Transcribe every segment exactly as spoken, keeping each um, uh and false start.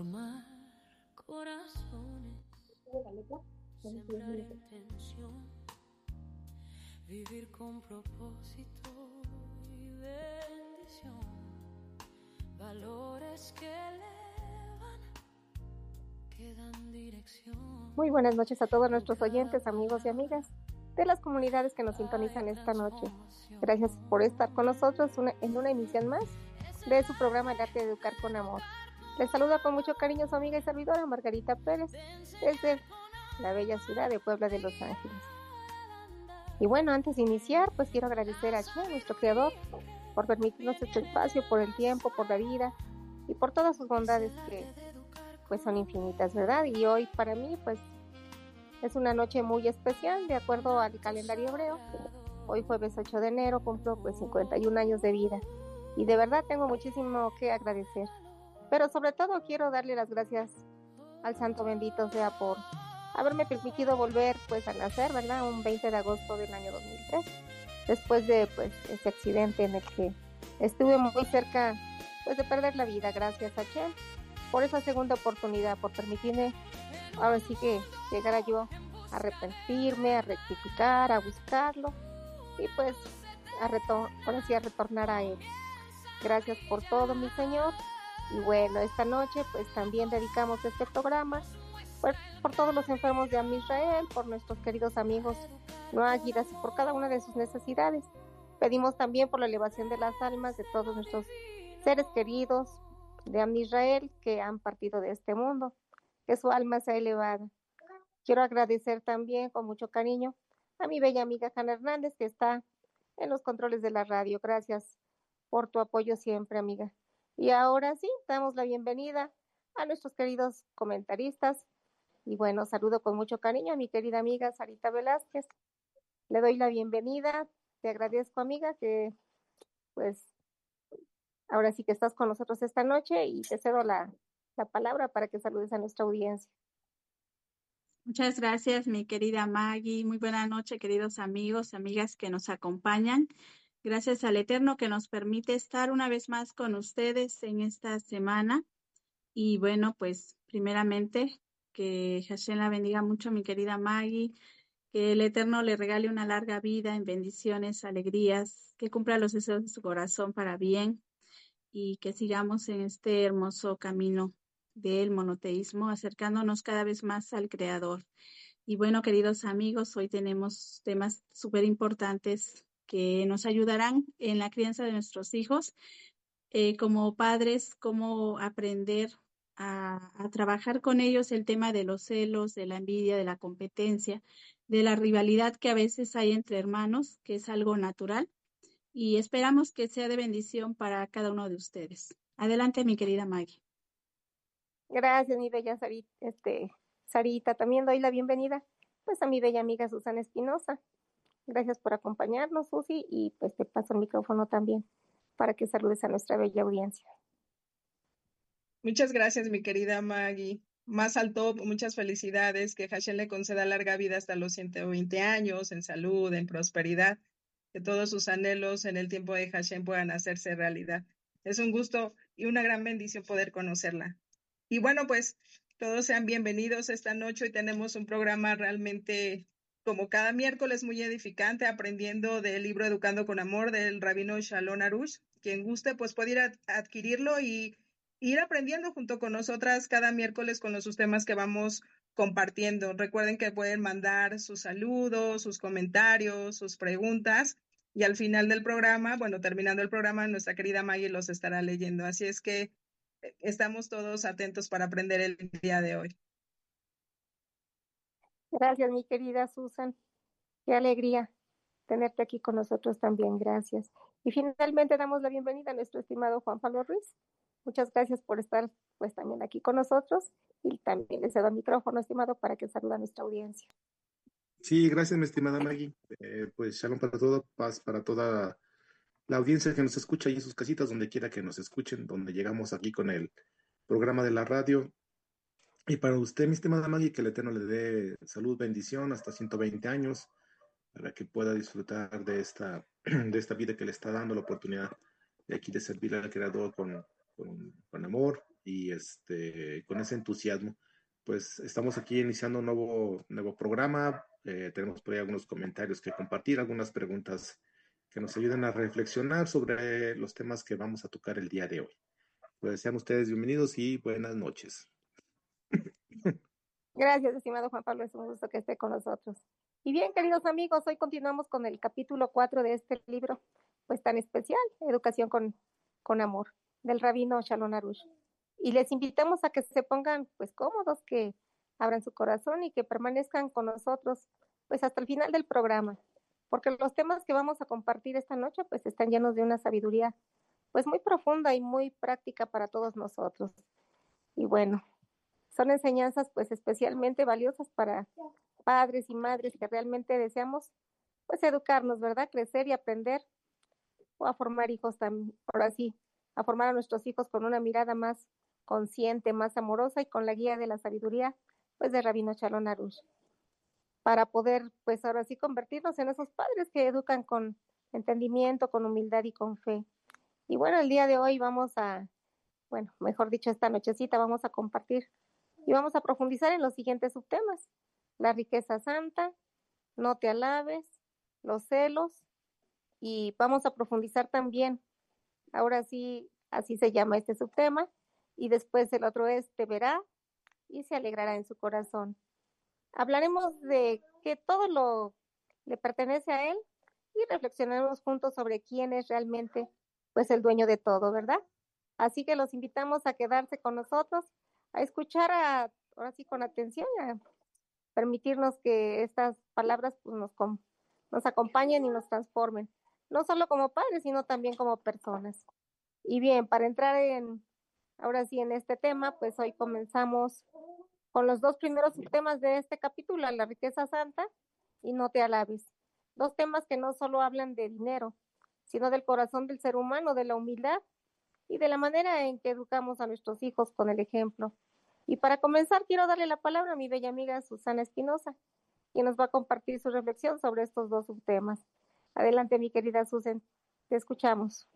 Amar corazones, sembrar intención, vivir con propósito y bendición, valores que elevan, que dan dirección. Muy buenas noches a todos nuestros oyentes, amigos y amigas de las comunidades que nos sintonizan esta noche. Gracias por estar con nosotros una, en una emisión más de su programa El Arte de Educar con Amor. Les saluda con mucho cariño su amiga y servidora Margarita Pérez desde la bella ciudad de Puebla de Los Ángeles. Y bueno, antes de iniciar, pues quiero agradecer a Che, nuestro creador, por permitirnos este espacio, por el tiempo, por la vida y por todas sus bondades que pues son infinitas, ¿verdad? Y hoy para mí pues es una noche muy especial de acuerdo al calendario hebreo. Hoy jueves ocho de enero cumplo pues cincuenta y un años de vida y de verdad tengo muchísimo que agradecer. Pero sobre todo quiero darle las gracias al santo bendito sea por haberme permitido volver pues a nacer, ¿verdad? Un veinte de agosto del año dos mil tres, después de pues ese accidente en el que estuve muy cerca pues de perder la vida. Gracias a Chen por esa segunda oportunidad, por permitirme ahora sí que llegara yo a arrepentirme, a rectificar, a buscarlo y pues a retor- ahora sí a retornar a él. Gracias por todo, mi Señor. Y bueno, esta noche pues también dedicamos este programa por, por todos los enfermos de Am Israel, por nuestros queridos amigos no águilas y por cada una de sus necesidades. Pedimos también por la elevación de las almas de todos nuestros seres queridos de Am Israel que han partido de este mundo, que su alma sea elevada. Quiero agradecer también con mucho cariño a mi bella amiga Hanna Hernández que está en los controles de la radio. Gracias por tu apoyo siempre, amiga. Y ahora sí, damos la bienvenida a nuestros queridos comentaristas. Y bueno, saludo con mucho cariño a mi querida amiga Sarita Velázquez. Le doy la bienvenida. Te agradezco, amiga, que pues ahora sí que estás con nosotros esta noche y te cedo la, la palabra para que saludes a nuestra audiencia. Muchas gracias, mi querida Maggie. Muy buena noche, queridos amigos, amigas que nos acompañan. Gracias al Eterno que nos permite estar una vez más con ustedes en esta semana. Y bueno, pues primeramente que Hashem la bendiga mucho, mi querida Maggie, que el Eterno le regale una larga vida en bendiciones, alegrías, que cumpla los deseos de su corazón para bien y que sigamos en este hermoso camino del monoteísmo, acercándonos cada vez más al Creador. Y bueno, queridos amigos, hoy tenemos temas súper importantes que nos ayudarán en la crianza de nuestros hijos. Eh, como padres, cómo aprender a, a trabajar con ellos el tema de los celos, de la envidia, de la competencia, de la rivalidad que a veces hay entre hermanos, que es algo natural, y esperamos que sea de bendición para cada uno de ustedes. Adelante, mi querida Maggie. Gracias, mi bella Sarita, este, Sarita. También doy la bienvenida pues a mi bella amiga Susana Espinosa. Gracias por acompañarnos, Susi, y pues te paso el micrófono también para que saludes a nuestra bella audiencia. Muchas gracias, mi querida Maggie. Más al top, muchas felicidades, que Hashem le conceda larga vida hasta los ciento veinte años, en salud, en prosperidad, que todos sus anhelos en el tiempo de Hashem puedan hacerse realidad. Es un gusto y una gran bendición poder conocerla. Y bueno, pues todos sean bienvenidos esta noche. Hoy tenemos un programa realmente, como cada miércoles, muy edificante, aprendiendo del libro Educando con Amor del rabino Shalom Arush. Quien guste, pues puede ir a adquirirlo y ir aprendiendo junto con nosotras cada miércoles con los temas que vamos compartiendo. Recuerden que pueden mandar sus saludos, sus comentarios, sus preguntas, y al final del programa, bueno, terminando el programa, nuestra querida Maggie los estará leyendo. Así es que estamos todos atentos para aprender el día de hoy. Gracias, mi querida Susan. Qué alegría tenerte aquí con nosotros también. Gracias. Y finalmente damos la bienvenida a nuestro estimado Juan Pablo Ruiz. Muchas gracias por estar pues también aquí con nosotros y también le cedo el micrófono, estimado, para que salude a nuestra audiencia. Sí, gracias, mi estimada Maggie. Eh, pues shalom para todo, paz para toda la audiencia que nos escucha ahí en sus casitas, donde quiera que nos escuchen, donde llegamos aquí con el programa de la radio. Y para usted, mi estimada Maggie, que el Eterno le dé salud, bendición hasta ciento veinte años, para que pueda disfrutar de esta, de esta vida que le está dando, la oportunidad de aquí de servir al Creador con, con, con amor, y este, con ese entusiasmo, pues estamos aquí iniciando un nuevo, nuevo programa. Eh, tenemos por ahí algunos comentarios que compartir, algunas preguntas que nos ayuden a reflexionar sobre los temas que vamos a tocar el día de hoy. Pues sean ustedes bienvenidos y buenas noches. Gracias, estimado Juan Pablo, es un gusto que esté con nosotros. Y bien, queridos amigos, hoy continuamos con el capítulo cuatro de este libro, pues tan especial, Educación con, con Amor, del rabino Shalom Arush. Y les invitamos a que se pongan pues cómodos, que abran su corazón y que permanezcan con nosotros pues hasta el final del programa, porque los temas que vamos a compartir esta noche pues están llenos de una sabiduría pues muy profunda y muy práctica para todos nosotros. Y bueno, son enseñanzas pues especialmente valiosas para padres y madres que realmente deseamos pues educarnos, ¿verdad? Crecer y aprender o a formar hijos también, ahora sí, a formar a nuestros hijos con una mirada más consciente, más amorosa y con la guía de la sabiduría pues de Rabino Shalom Arush, para poder pues ahora sí convertirnos en esos padres que educan con entendimiento, con humildad y con fe. Y bueno, el día de hoy vamos a, bueno, mejor dicho, esta nochecita vamos a compartir y vamos a profundizar en los siguientes subtemas: la riqueza santa, no te alabes, los celos, y vamos a profundizar también, ahora sí, así se llama este subtema, y después el otro es te verá y se alegrará en su corazón. Hablaremos de que todo lo le pertenece a él y reflexionaremos juntos sobre quién es realmente pues el dueño de todo, ¿verdad? Así que los invitamos a quedarse con nosotros, a escuchar a, ahora sí con atención, a permitirnos que estas palabras pues, nos, nos acompañen y nos transformen, no solo como padres, sino también como personas. Y bien, para entrar en, ahora sí en este tema, pues hoy comenzamos con los dos primeros temas de este capítulo, la riqueza santa y no te alabes. Dos temas que no solo hablan de dinero, sino del corazón del ser humano, de la humildad y de la manera en que educamos a nuestros hijos con el ejemplo. Y para comenzar, quiero darle la palabra a mi bella amiga Susana Espinosa, quien nos va a compartir su reflexión sobre estos dos subtemas. Adelante, mi querida Susan, te escuchamos.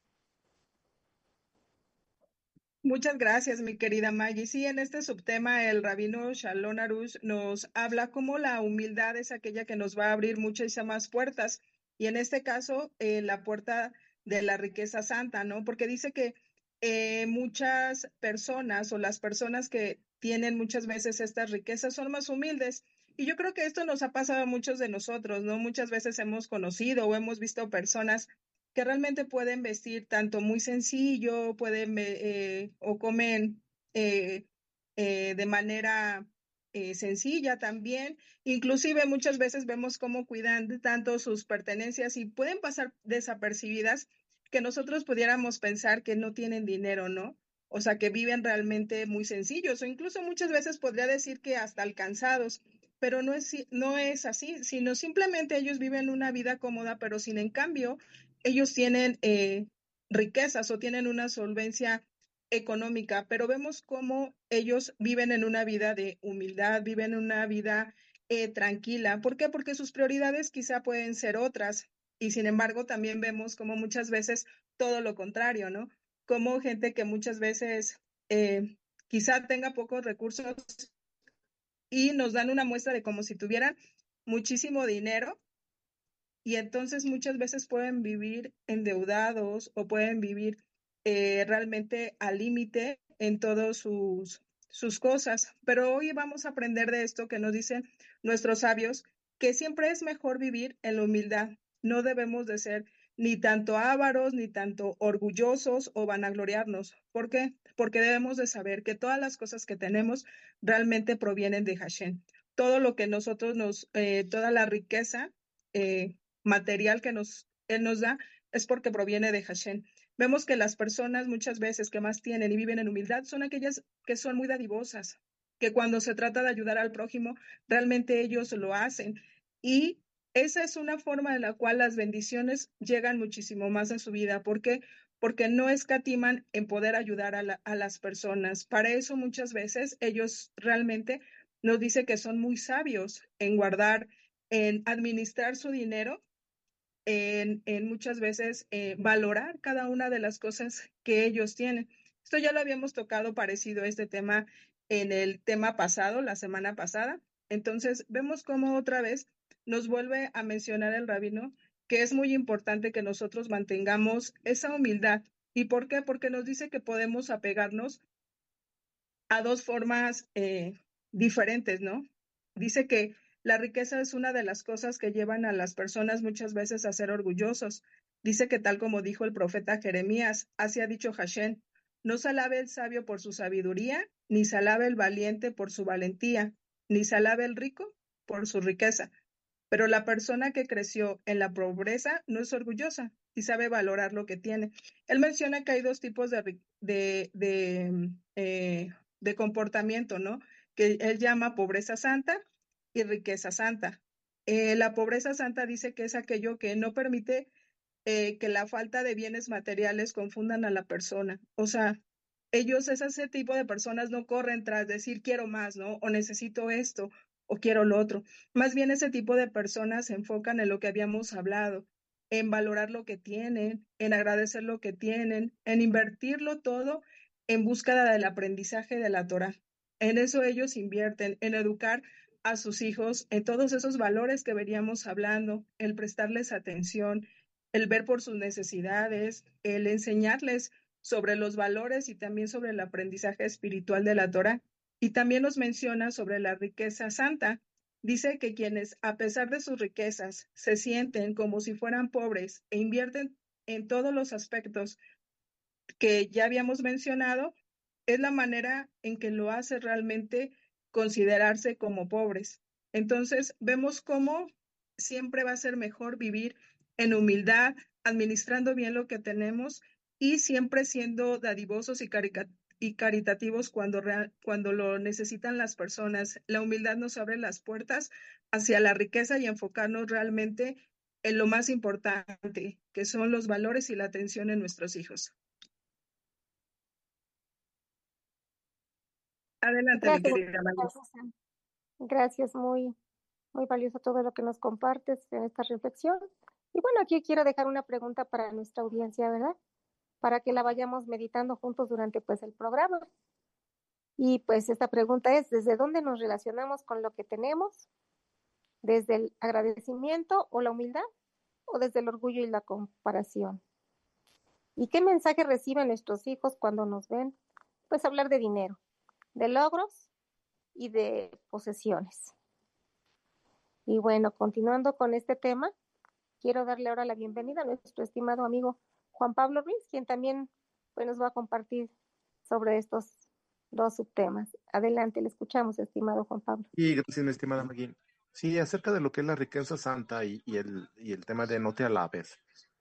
Muchas gracias, mi querida Maggie. Sí, en este subtema el rabino Shalom Arush nos habla cómo la humildad es aquella que nos va a abrir muchas más puertas, y en este caso eh, la puerta de la riqueza santa, ¿no? Porque dice que eh, muchas personas o las personas que tienen muchas veces estas riquezas son más humildes, y yo creo que esto nos ha pasado a muchos de nosotros, ¿no? Muchas veces hemos conocido o hemos visto personas que realmente pueden vestir tanto muy sencillo, pueden eh, o comen eh, eh, de manera eh, sencilla también. Inclusive muchas veces vemos cómo cuidan tanto sus pertenencias y pueden pasar desapercibidas, que nosotros pudiéramos pensar que no tienen dinero, ¿no? O sea, que viven realmente muy sencillos, o incluso muchas veces podría decir que hasta alcanzados, pero no es, no es así, sino simplemente ellos viven una vida cómoda, pero sin en cambio ellos tienen eh, riquezas o tienen una solvencia económica, pero vemos cómo ellos viven en una vida de humildad, viven en una vida eh, tranquila. ¿Por qué? Porque sus prioridades quizá pueden ser otras, y sin embargo también vemos como muchas veces todo lo contrario, ¿no? Como gente que muchas veces eh, quizá tenga pocos recursos y nos dan una muestra de como si tuvieran muchísimo dinero, y entonces muchas veces pueden vivir endeudados o pueden vivir eh, realmente al límite en todas sus, sus cosas. Pero hoy vamos a aprender de esto que nos dicen nuestros sabios, que siempre es mejor vivir en la humildad. No debemos de ser ni tanto ávaros, ni tanto orgullosos o vanagloriarnos. ¿Por qué? Porque debemos de saber que todas las cosas que tenemos realmente provienen de Hashem. Todo lo que nosotros nos, eh, toda la riqueza, eh, material que nos, Él nos da, es porque proviene de Hashem. Vemos que las personas muchas veces que más tienen y viven en humildad son aquellas que son muy dadivosas, que cuando se trata de ayudar al prójimo, realmente ellos lo hacen. Y esa es una forma en la cual las bendiciones llegan muchísimo más a su vida. ¿Por qué? Porque no escatiman en poder ayudar a, la, a las personas. Para eso muchas veces ellos realmente nos dicen que son muy sabios en guardar, en administrar su dinero, en, en muchas veces eh, valorar cada una de las cosas que ellos tienen. Esto ya lo habíamos tocado parecido a este tema en el tema pasado, la semana pasada. Entonces, vemos cómo otra vez nos vuelve a mencionar el rabino que es muy importante que nosotros mantengamos esa humildad. ¿Y por qué? Porque nos dice que podemos apegarnos a dos formas eh, diferentes, ¿no? Dice que la riqueza es una de las cosas que llevan a las personas muchas veces a ser orgullosos. Dice que tal como dijo el profeta Jeremías, así ha dicho Hashem, no se alabe el sabio por su sabiduría, ni se alabe el valiente por su valentía, ni se alabe el rico por su riqueza. Pero la persona que creció en la pobreza no es orgullosa y sabe valorar lo que tiene. Él menciona que hay dos tipos de, de, de, eh, de comportamiento, ¿no? Que él llama pobreza santa y riqueza santa. Eh, la pobreza santa dice que es aquello que no permite eh, que la falta de bienes materiales confundan a la persona. O sea, ellos, ese tipo de personas no corren tras decir quiero más, ¿no? O necesito esto, o quiero lo otro. Más bien ese tipo de personas se enfocan en lo que habíamos hablado, en valorar lo que tienen, en agradecer lo que tienen, en invertirlo todo en búsqueda del aprendizaje de la Torah. En eso ellos invierten, en educar a sus hijos, en todos esos valores que veníamos hablando, el prestarles atención, el ver por sus necesidades, el enseñarles sobre los valores y también sobre el aprendizaje espiritual de la Torah. Y también nos menciona sobre la riqueza santa. Dice que quienes, a pesar de sus riquezas, se sienten como si fueran pobres e invierten en todos los aspectos que ya habíamos mencionado, es la manera en que lo hace realmente considerarse como pobres. Entonces, vemos cómo siempre va a ser mejor vivir en humildad, administrando bien lo que tenemos y siempre siendo dadivosos y, carica- y caritativos cuando, real- cuando lo necesitan las personas. La humildad nos abre las puertas hacia la riqueza y enfocarnos realmente en lo más importante, que son los valores y la atención en nuestros hijos. Adelante, mi Gracias, querida María. gracias, gracias, muy, muy valioso todo lo que nos compartes en esta reflexión. Y bueno, aquí quiero dejar una pregunta para nuestra audiencia, ¿verdad? Para que la vayamos meditando juntos durante pues el programa. Y pues esta pregunta es, ¿desde dónde nos relacionamos con lo que tenemos? ¿Desde el agradecimiento o la humildad? ¿O desde el orgullo y la comparación? ¿Y qué mensaje reciben nuestros hijos cuando nos ven? Pues hablar de dinero, de logros y de posesiones. Y bueno, continuando con este tema, quiero darle ahora la bienvenida a nuestro estimado amigo Juan Pablo Ruiz, quien también pues, nos va a compartir sobre estos dos subtemas. Adelante, le escuchamos, estimado Juan Pablo. Y gracias, mi estimada Magui. Sí, acerca de lo que es la riqueza santa y, y el, y el tema de no te alabes.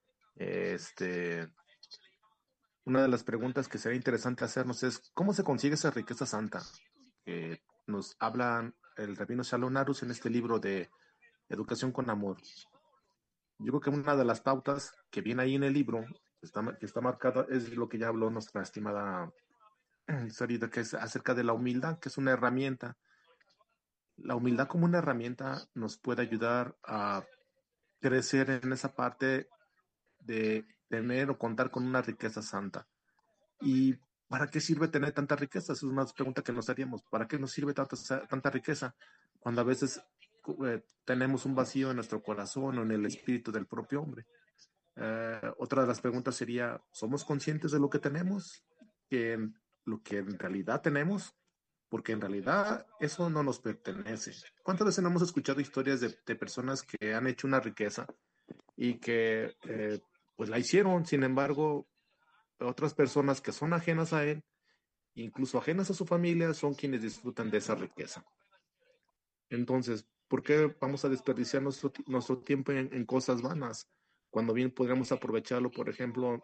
Este, una de las preguntas que sería interesante hacernos es, ¿cómo se consigue esa riqueza santa? Que nos habla el rabino Shalom Arush en este libro de Educación con Amor. Yo creo que una de las pautas que viene ahí en el libro, que está, que está marcada, es lo que ya habló nuestra estimada Sarita, que es acerca de la humildad, que es una herramienta. La humildad como una herramienta nos puede ayudar a crecer en esa parte de tener o contar con una riqueza santa. ¿Y para qué sirve tener tanta riqueza? Esa es una pregunta que nos haríamos. ¿Para qué nos sirve tanta, tanta riqueza cuando a veces eh, tenemos un vacío en nuestro corazón o en el espíritu del propio hombre? Eh, otra de las preguntas sería, ¿somos conscientes de lo que tenemos? ¿Que lo que en realidad tenemos? Porque en realidad eso no nos pertenece. ¿Cuántas veces no hemos escuchado historias de, de personas que han hecho una riqueza y que eh, pues la hicieron, sin embargo, otras personas que son ajenas a él, incluso ajenas a su familia, son quienes disfrutan de esa riqueza? Entonces, ¿por qué vamos a desperdiciar nuestro, nuestro tiempo en, en cosas vanas? Cuando bien podríamos aprovecharlo, por ejemplo,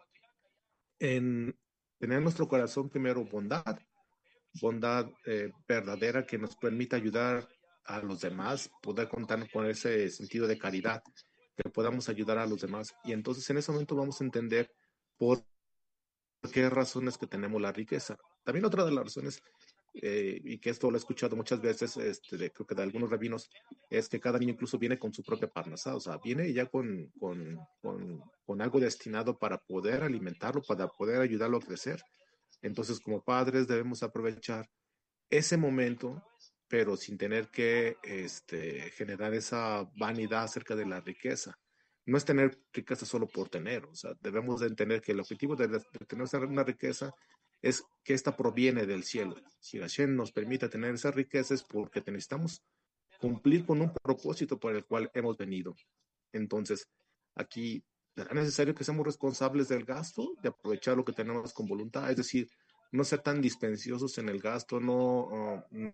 en tener en nuestro corazón primero bondad, bondad eh, verdadera que nos permita ayudar a los demás, poder contar con ese sentido de caridad, que podamos ayudar a los demás. Y entonces en ese momento vamos a entender por qué razones que tenemos la riqueza. También otra de las razones, eh, y que esto lo he escuchado muchas veces, este, de, creo que de algunos rabinos, es que cada niño incluso viene con su propia parnasá, o sea, viene ya con, con, con, con algo destinado para poder alimentarlo, para poder ayudarlo a crecer. Entonces, como padres debemos aprovechar ese momento, pero sin tener que este, generar esa vanidad acerca de la riqueza. No es tener riqueza solo por tener, o sea, debemos de entender que el objetivo de, de tener una riqueza es que esta proviene del cielo. Si Hashem nos permite tener esa riqueza es porque necesitamos cumplir con un propósito por el cual hemos venido. Entonces, aquí será necesario que seamos responsables del gasto, de aprovechar lo que tenemos con voluntad, es decir, no ser tan dispendiosos en el gasto, no, uh, no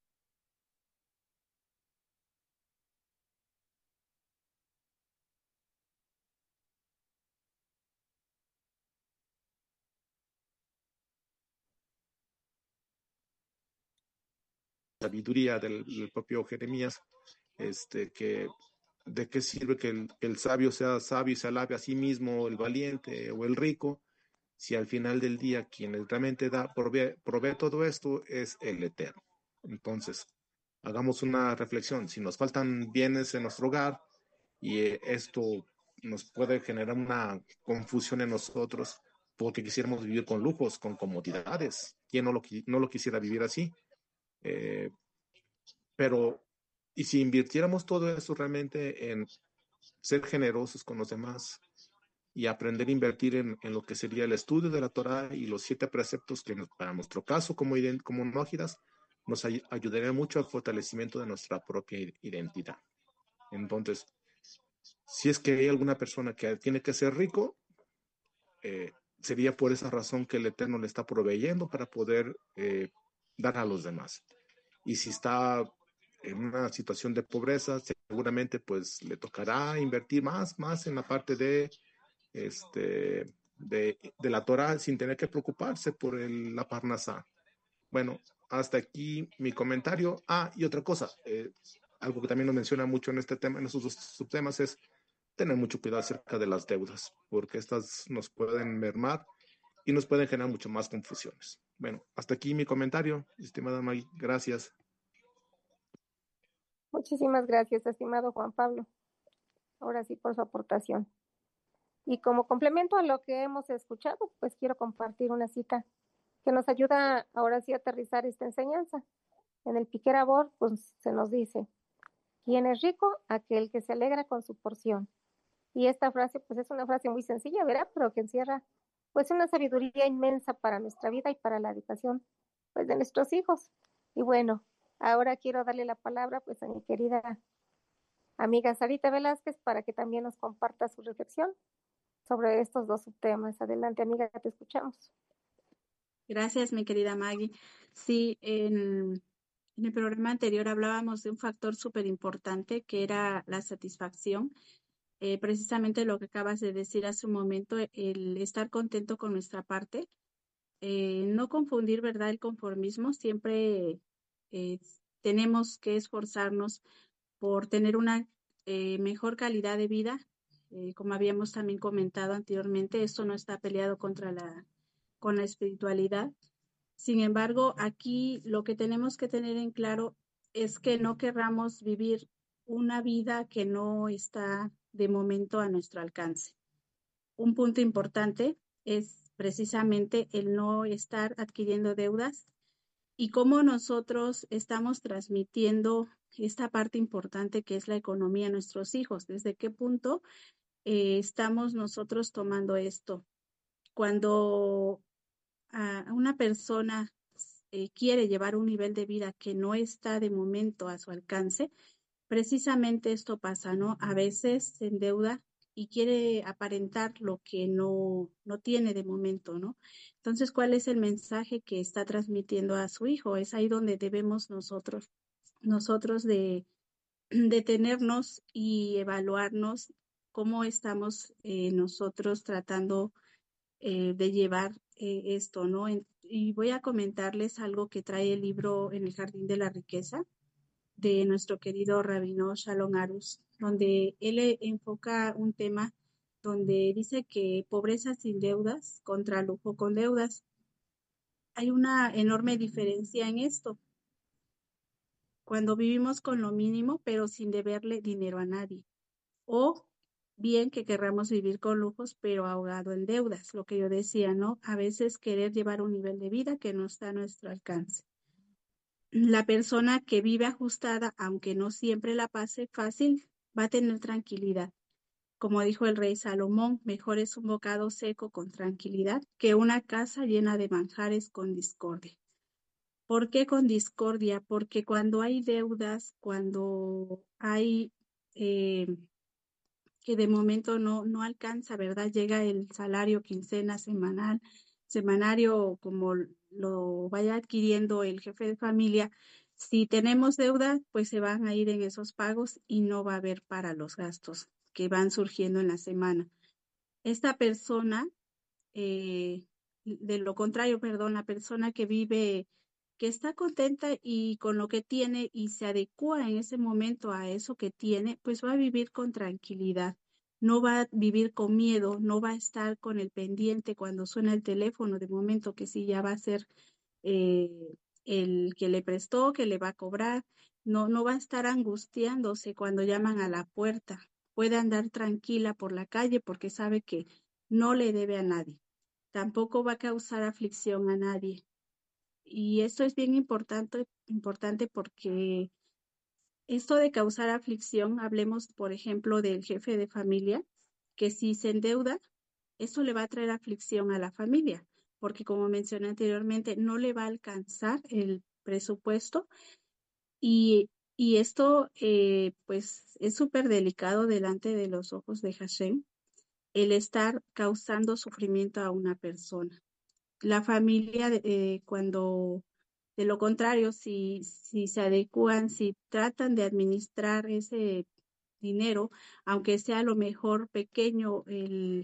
sabiduría del, del propio Jeremías, este, que de qué sirve que el, que el sabio sea sabio y se alabe a sí mismo, el valiente o el rico, si al final del día quien realmente da, provee, provee todo esto es el Eterno. Entonces, hagamos una reflexión. Si nos faltan bienes en nuestro hogar y eh, esto nos puede generar una confusión en nosotros porque quisiéramos vivir con lujos, con comodidades. ¿Quién no lo, no lo quisiera vivir así? Eh, pero, ¿y si invirtiéramos todo eso realmente en ser generosos con los demás y aprender a invertir en, en lo que sería el estudio de la Torah y los siete preceptos que nos, para nuestro caso como, como nógidas nos ay ayudaría mucho al fortalecimiento de nuestra propia identidad? Entonces, si es que hay alguna persona que tiene que ser rico, eh, sería por esa razón que el Eterno le está proveyendo para poder eh, dar a los demás. Y si está en una situación de pobreza, seguramente pues le tocará invertir más, más en la parte de, este, de, de la Torah sin tener que preocuparse por el, la parnasá. Bueno, hasta aquí mi comentario. Ah, y otra cosa, eh, algo que también nos menciona mucho en este tema, en estos dos subtemas, es tener mucho cuidado acerca de las deudas, porque estas nos pueden mermar y nos pueden generar mucho más confusiones. Bueno, hasta aquí mi comentario, estimada Maggie. Gracias. Muchísimas gracias, estimado Juan Pablo. Ahora sí, por su aportación. Y como complemento a lo que hemos escuchado, pues quiero compartir una cita que nos ayuda ahora sí a aterrizar esta enseñanza. En el Pirkei Avot, pues se nos dice, ¿quién es rico? Aquel que se alegra con su porción. Y esta frase, pues es una frase muy sencilla, ¿verdad? Pero que encierra, pues, una sabiduría inmensa para nuestra vida y para la educación, pues, de nuestros hijos. Y bueno, ahora quiero darle la palabra, pues, a mi querida amiga Sarita Velázquez para que también nos comparta su reflexión sobre estos dos subtemas. Adelante, amiga, te escuchamos. Gracias, mi querida Maggie. Sí, en, en el programa anterior hablábamos de un factor súper importante que era la satisfacción. Eh, precisamente lo que acabas de decir hace un momento, el estar contento con nuestra parte. Eh, no confundir, ¿verdad?, el conformismo. Siempre eh, tenemos que esforzarnos por tener una eh, mejor calidad de vida. Eh, como habíamos también comentado anteriormente, esto no está peleado contra la, con la espiritualidad. Sin embargo, aquí lo que tenemos que tener en claro es que no querramos vivir una vida que no está de momento a nuestro alcance. Un punto importante es precisamente el no estar adquiriendo deudas y cómo nosotros estamos transmitiendo esta parte importante que es la economía a nuestros hijos. ¿Desde qué punto eh, estamos nosotros tomando esto? Cuando a una persona eh, quiere llevar un nivel de vida que no está de momento a su alcance, precisamente esto pasa, ¿no? A veces se endeuda y quiere aparentar lo que no, no tiene de momento, ¿no? Entonces, ¿cuál es el mensaje que está transmitiendo a su hijo? Es ahí donde debemos nosotros, nosotros de detenernos y evaluarnos cómo estamos eh, nosotros tratando eh, de llevar eh, esto, ¿no? En, y voy a comentarles algo que trae el libro En el Jardín de la Riqueza de nuestro querido rabino Shalom Arush, donde él enfoca un tema donde dice que pobreza sin deudas contra lujo con deudas. Hay una enorme diferencia en esto. Cuando vivimos con lo mínimo, pero sin deberle dinero a nadie. O bien que querramos vivir con lujos, pero ahogado en deudas, lo que yo decía, ¿no? A veces querer llevar un nivel de vida que no está a nuestro alcance. La persona que vive ajustada, aunque no siempre la pase fácil, va a tener tranquilidad. Como dijo el rey Salomón, mejor es un bocado seco con tranquilidad que una casa llena de manjares con discordia. ¿Por qué con discordia? Porque cuando hay deudas, cuando hay eh, que de momento no, no alcanza, ¿verdad? Llega el salario quincena, semanal, semanario, como lo vaya adquiriendo el jefe de familia. Si tenemos deuda, pues se van a ir en esos pagos y no va a haber para los gastos que van surgiendo en la semana. Esta persona, eh, de lo contrario, perdón, la persona que vive, que está contenta y con lo que tiene y se adecua en ese momento a eso que tiene, pues va a vivir con tranquilidad. No va a vivir con miedo, no va a estar con el pendiente cuando suena el teléfono, de momento que sí ya va a ser eh, el que le prestó, que le va a cobrar. No, no va a estar angustiándose cuando llaman a la puerta. Puede andar tranquila por la calle porque sabe que no le debe a nadie. Tampoco va a causar aflicción a nadie. Y esto es bien importante, importante porque esto de causar aflicción, hablemos, por ejemplo, del jefe de familia, que si se endeuda, eso le va a traer aflicción a la familia, porque como mencioné anteriormente, no le va a alcanzar el presupuesto y, y esto eh, pues es súper delicado delante de los ojos de Hashem, el estar causando sufrimiento a una persona. La familia, eh, cuando de lo contrario, si, si se adecúan, si tratan de administrar ese dinero, aunque sea a lo mejor pequeño el,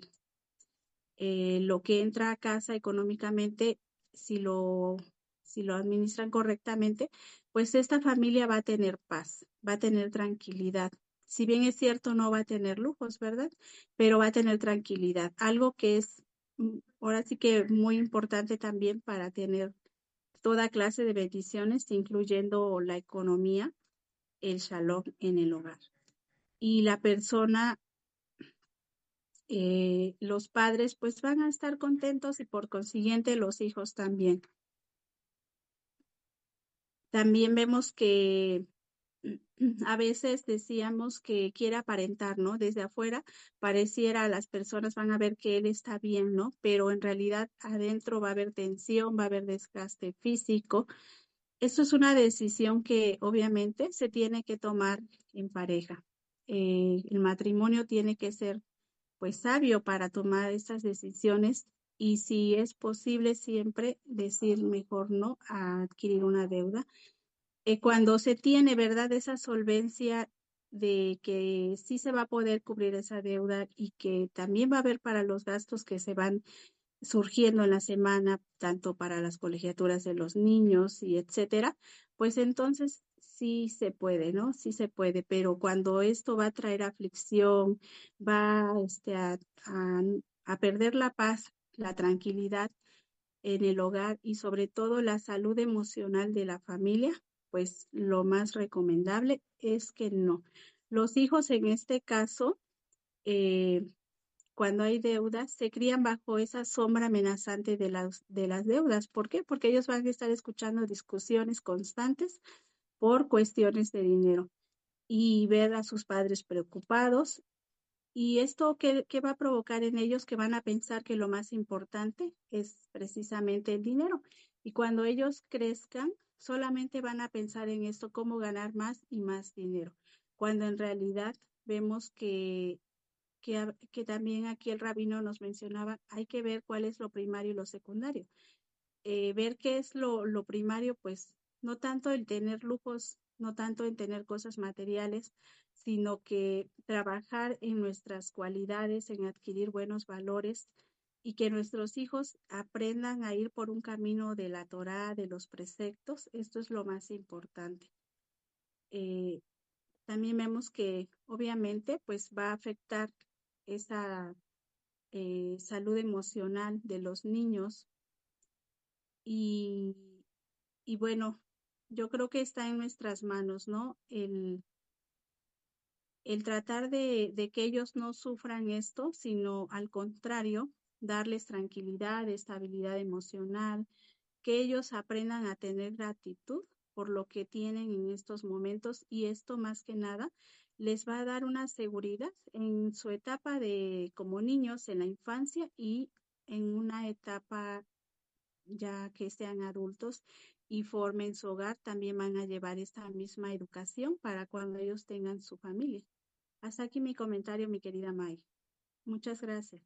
eh, lo que entra a casa económicamente, si lo, si lo administran correctamente, pues esta familia va a tener paz, va a tener tranquilidad. Si bien es cierto, no va a tener lujos, ¿verdad? Pero va a tener tranquilidad. Algo que es mm, ahora sí que muy importante también para tener toda clase de bendiciones, incluyendo la economía, el shalom en el hogar. Y la persona, eh, los padres, pues van a estar contentos y por consiguiente los hijos también. También vemos que a veces decíamos que quiere aparentar, ¿no? Desde afuera pareciera las personas van a ver que él está bien, ¿no? Pero en realidad adentro va a haber tensión, va a haber desgaste físico. Esto es una decisión que obviamente se tiene que tomar en pareja. Eh, el matrimonio tiene que ser pues sabio para tomar estas decisiones y si es posible siempre decir mejor no a adquirir una deuda. Eh, cuando se tiene, ¿verdad?, esa solvencia de que sí se va a poder cubrir esa deuda y que también va a haber para los gastos que se van surgiendo en la semana, tanto para las colegiaturas de los niños y etcétera, pues entonces sí se puede, ¿no? Sí se puede, pero cuando esto va a traer aflicción, va este, a, a, a perder la paz, la tranquilidad en el hogar y sobre todo la salud emocional de la familia, pues lo más recomendable es que no. Los hijos en este caso, eh, cuando hay deudas, se crían bajo esa sombra amenazante de las, de las deudas. ¿Por qué? Porque ellos van a estar escuchando discusiones constantes por cuestiones de dinero y ver a sus padres preocupados. ¿Y esto qué, qué va a provocar en ellos? Que van a pensar que lo más importante es precisamente el dinero. Y cuando ellos crezcan, solamente van a pensar en esto, cómo ganar más y más dinero. Cuando en realidad vemos que que, que también aquí el rabino nos mencionaba, hay que ver cuál es lo primario y lo secundario. Eh, ver qué es lo, lo primario, pues no tanto el tener lujos, no tanto en tener cosas materiales, sino que trabajar en nuestras cualidades, en adquirir buenos valores y que nuestros hijos aprendan a ir por un camino de la Torá, de los preceptos. Esto es lo más importante. Eh, también vemos que obviamente pues va a afectar esa eh, salud emocional de los niños y, y bueno, yo creo que está en nuestras manos, ¿no? El, el tratar de, de que ellos no sufran esto, sino al contrario, darles tranquilidad, estabilidad emocional, que ellos aprendan a tener gratitud por lo que tienen en estos momentos, y esto más que nada les va a dar una seguridad en su etapa de como niños en la infancia y en una etapa ya que sean adultos y formen su hogar, también van a llevar esta misma educación para cuando ellos tengan su familia. Hasta aquí mi comentario, mi querida May. Muchas gracias.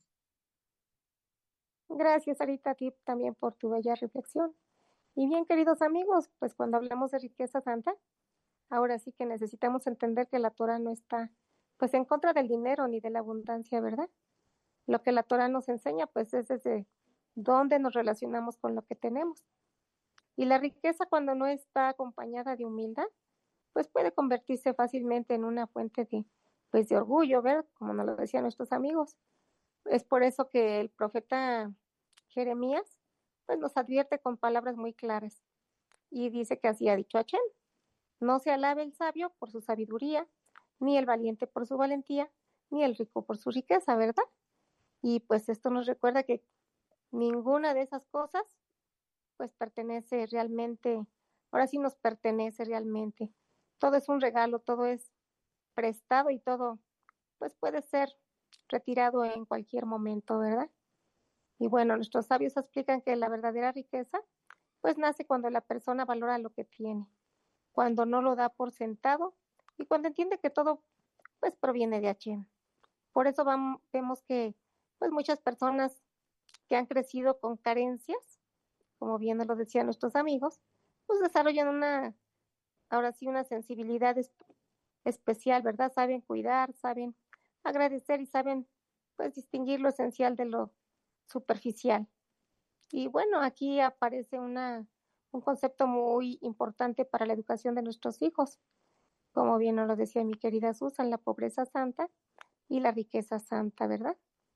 Gracias, Sarita, a ti también por tu bella reflexión. Y bien, queridos amigos, pues cuando hablamos de riqueza santa, ahora sí que necesitamos entender que la Torah no está pues en contra del dinero ni de la abundancia, ¿verdad? Lo que la Torah nos enseña pues es desde dónde nos relacionamos con lo que tenemos. Y la riqueza, cuando no está acompañada de humildad, pues puede convertirse fácilmente en una fuente de pues de orgullo, ¿verdad? Como nos lo decían nuestros amigos. Es por eso que el profeta Jeremías pues nos advierte con palabras muy claras y dice que así ha dicho Hashem: no se alabe el sabio por su sabiduría, ni el valiente por su valentía, ni el rico por su riqueza, ¿verdad? Y pues esto nos recuerda que ninguna de esas cosas pues pertenece realmente, ahora sí nos pertenece realmente. Todo es un regalo, todo es prestado y todo pues puede ser retirado en cualquier momento, ¿verdad? Y bueno, nuestros sabios explican que la verdadera riqueza pues nace cuando la persona valora lo que tiene, cuando no lo da por sentado y cuando entiende que todo pues proviene de Hashem. Por eso vamos, vemos que pues muchas personas que han crecido con carencias, como bien nos lo decían nuestros amigos, pues desarrollan una, ahora sí, una sensibilidad es, especial, ¿verdad? Saben cuidar, saben agradecer y saben pues distinguir lo esencial de lo superficial. Y bueno, aquí aparece una, un concepto muy importante para la educación de nuestros hijos, como bien nos lo decía mi querida Susan, la pobreza santa y la riqueza santa, ¿verdad?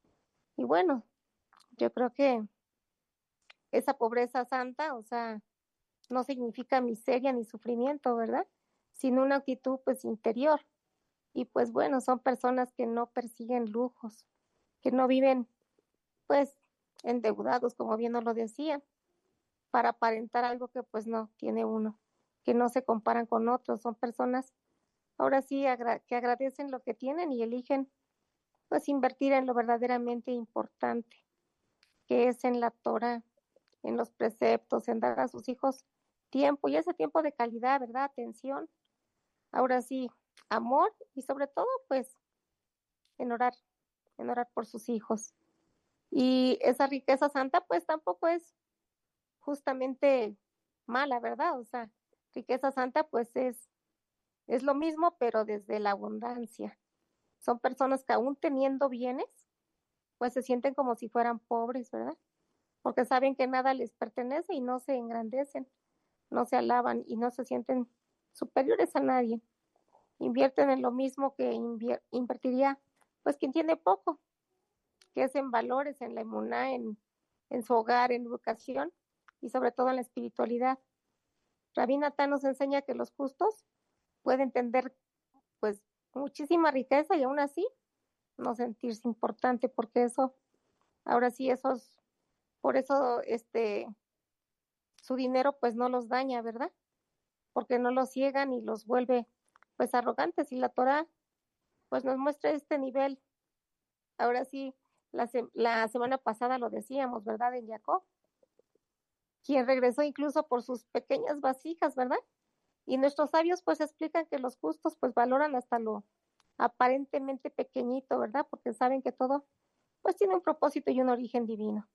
Y bueno, yo creo que esa pobreza santa, o sea, no significa miseria ni sufrimiento, ¿verdad? Sino una actitud pues interior. Y pues bueno, son personas que no persiguen lujos, que no viven pues endeudados, como bien nos lo decía, para aparentar algo que pues no tiene uno, que no se comparan con otros. Son personas ahora sí agra- que agradecen lo que tienen y eligen pues invertir en lo verdaderamente importante, que es en la Torah, en los preceptos, en dar a sus hijos tiempo, y ese tiempo de calidad, ¿verdad? Atención, ahora sí, amor y sobre todo pues en orar, en orar por sus hijos. Y esa riqueza santa pues tampoco es justamente mala, ¿verdad? O sea, riqueza santa pues es, es lo mismo, pero desde la abundancia. Son personas que aún teniendo bienes, pues se sienten como si fueran pobres, ¿verdad? Porque saben que nada les pertenece y no se engrandecen, no se alaban y no se sienten superiores a nadie. Invierten en lo mismo que invier- invertiría pues quien tiene poco, que es en valores, en la emuná, en, en su hogar, en educación y sobre todo en la espiritualidad. Rabí Natán nos enseña que los justos pueden tener pues muchísima riqueza y aún así no sentirse importante, porque eso, ahora sí, esos, por eso este, su dinero pues no los daña, ¿verdad? Porque no los ciega ni los vuelve pues arrogantes, y la Torah pues nos muestra este nivel. Ahora sí, la, se la semana pasada lo decíamos, ¿verdad? En Jacob, quien regresó incluso por sus pequeñas vasijas, ¿verdad? Y nuestros sabios pues explican que los justos pues valoran hasta lo aparentemente pequeñito, ¿verdad? Porque saben que todo pues tiene un propósito y un origen divino.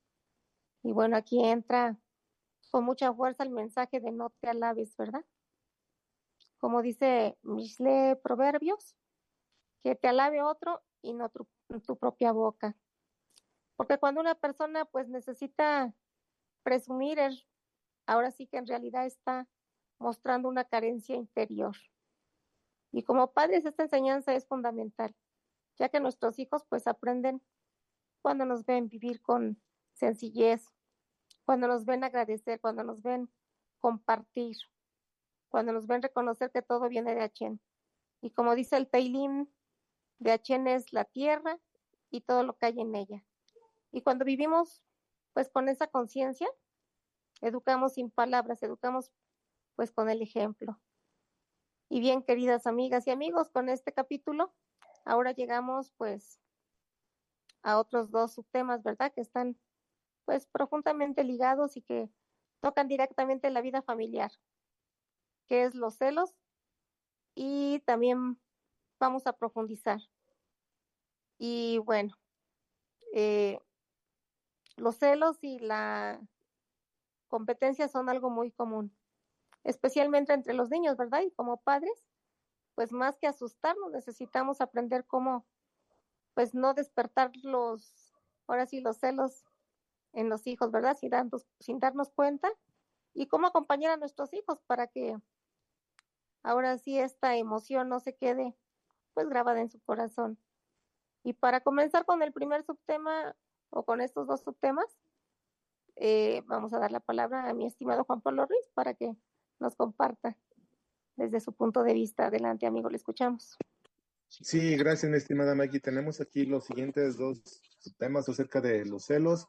Y bueno, aquí entra con mucha fuerza el mensaje de no te alabes, ¿verdad? Como dice Mishle Proverbios, que te alabe otro y no tu, tu propia boca. Porque cuando una persona pues necesita presumir, es, ahora sí que en realidad está mostrando una carencia interior. Y como padres esta enseñanza es fundamental, ya que nuestros hijos pues aprenden cuando nos ven vivir con sencillez, cuando nos ven agradecer, cuando nos ven compartir, cuando nos ven reconocer que todo viene de Hashem. Y como dice el Teilim, de Achén es la tierra y todo lo que hay en ella. Y cuando vivimos pues con esa conciencia, educamos sin palabras, educamos pues con el ejemplo. Y bien, queridas amigas y amigos, con este capítulo, ahora llegamos pues a otros dos subtemas, ¿verdad? Que están pues profundamente ligados y que tocan directamente la vida familiar, que es los celos, y también vamos a profundizar. Y bueno, eh, los celos y la competencia son algo muy común, especialmente entre los niños, ¿verdad? Y como padres, pues más que asustarnos, necesitamos aprender cómo, pues no despertar los, ahora sí, los celos en los hijos, ¿verdad? Sin darnos, sin darnos cuenta, y cómo acompañar a nuestros hijos para que ahora sí esta emoción no se quede pues grabada en su corazón. Y para comenzar con el primer subtema, o con estos dos subtemas, eh, vamos a dar la palabra a mi estimado Juan Pablo Ruiz para que nos comparta desde su punto de vista. Adelante, amigo, le escuchamos. Sí, gracias, mi estimada Maggie. Tenemos aquí los siguientes dos temas acerca de los celos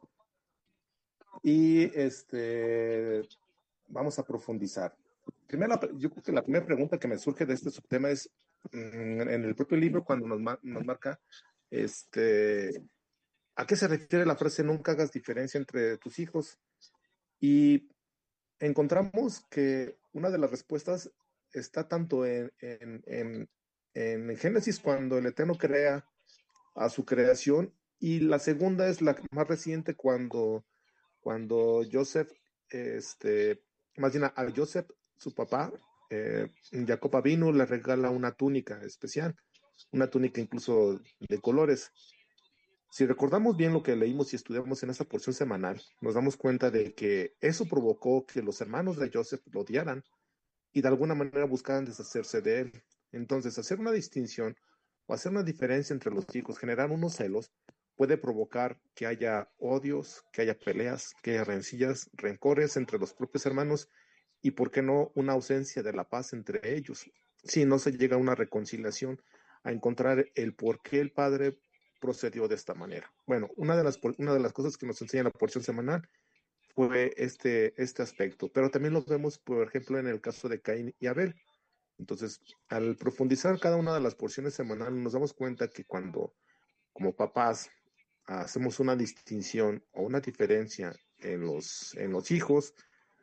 y este vamos a profundizar. Primero, yo creo que la primera pregunta que me surge de este subtema es mm, en el propio libro cuando nos, ma- nos marca este, ¿a qué se refiere la frase nunca hagas diferencia entre tus hijos? Y encontramos que una de las respuestas está tanto en, en, en, en Génesis, cuando el Eterno crea a su creación, y la segunda es la más reciente, cuando, cuando Joseph, este, más bien a Joseph, su papá, eh, Jacob vino, le regala una túnica especial, una túnica incluso de colores. Si recordamos bien lo que leímos y estudiamos en esa porción semanal, nos damos cuenta de que eso provocó que los hermanos de Joseph lo odiaran y de alguna manera buscaran deshacerse de él. Entonces, hacer una distinción o hacer una diferencia entre los hijos, generar unos celos, puede provocar que haya odios, que haya peleas, que haya rencillas, rencores entre los propios hermanos y, ¿por qué no?, una ausencia de la paz entre ellos. Si no se llega a una reconciliación, a encontrar el por qué el padre procedió de esta manera. Bueno, una de las, una de las cosas que nos enseña la porción semanal fue este, este aspecto, pero también lo vemos, por ejemplo, en el caso de Caín y Abel. Entonces, al profundizar cada una de las porciones semanales, nos damos cuenta que cuando, como papás, hacemos una distinción o una diferencia en los, en los hijos,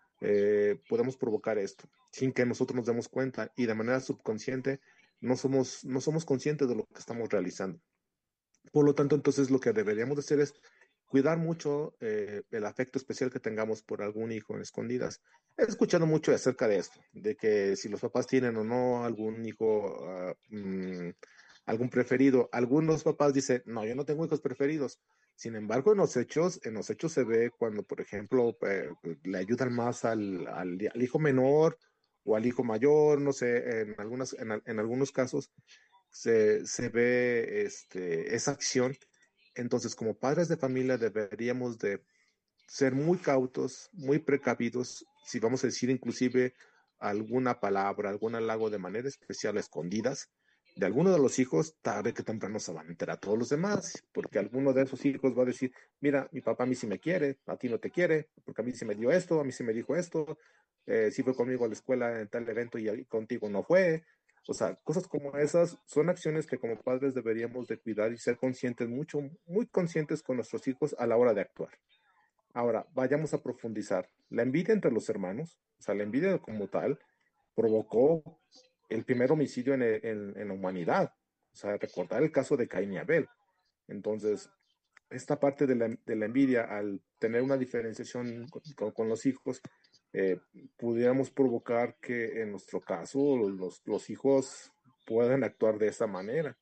eh, podemos provocar esto, sin que nosotros nos demos cuenta, y de manera subconsciente no somos, no somos conscientes de lo que estamos realizando. Por lo tanto, entonces lo que deberíamos de hacer es cuidar mucho eh, el afecto especial que tengamos por algún hijo en escondidas. He escuchado mucho acerca de esto, de que si los papás tienen o no algún hijo, uh, mm, algún preferido. Algunos papás dicen, no, yo no tengo hijos preferidos. Sin embargo, en los hechos, en los hechos se ve cuando, por ejemplo, eh, le ayudan más al, al, al hijo menor o al hijo mayor, no sé, en, algunas, en, en algunos casos se, se ve este, esa acción. Entonces, como padres de familia deberíamos de ser muy cautos, muy precavidos, si vamos a decir inclusive alguna palabra, algún halago de manera especial a escondidas de alguno de los hijos, tarde que temprano se van a enterar a todos los demás, porque alguno de esos hijos va a decir, mira, mi papá a mí sí me quiere, a ti no te quiere, porque a mí sí me dio esto, a mí sí me dijo esto, eh, sí fue conmigo a la escuela en tal evento y contigo no fue. O sea, cosas como esas son acciones que como padres deberíamos de cuidar y ser conscientes, mucho, muy conscientes con nuestros hijos a la hora de actuar. Ahora, vayamos a profundizar. La envidia entre los hermanos, o sea, la envidia como tal, provocó el primer homicidio en, en, en la humanidad. O sea, recordar el caso de Caín y Abel. Entonces, esta parte de la, de la envidia, al tener una diferenciación con, con, con los hijos, eh, pudiéramos provocar que en nuestro caso los, los hijos puedan actuar de esa manera.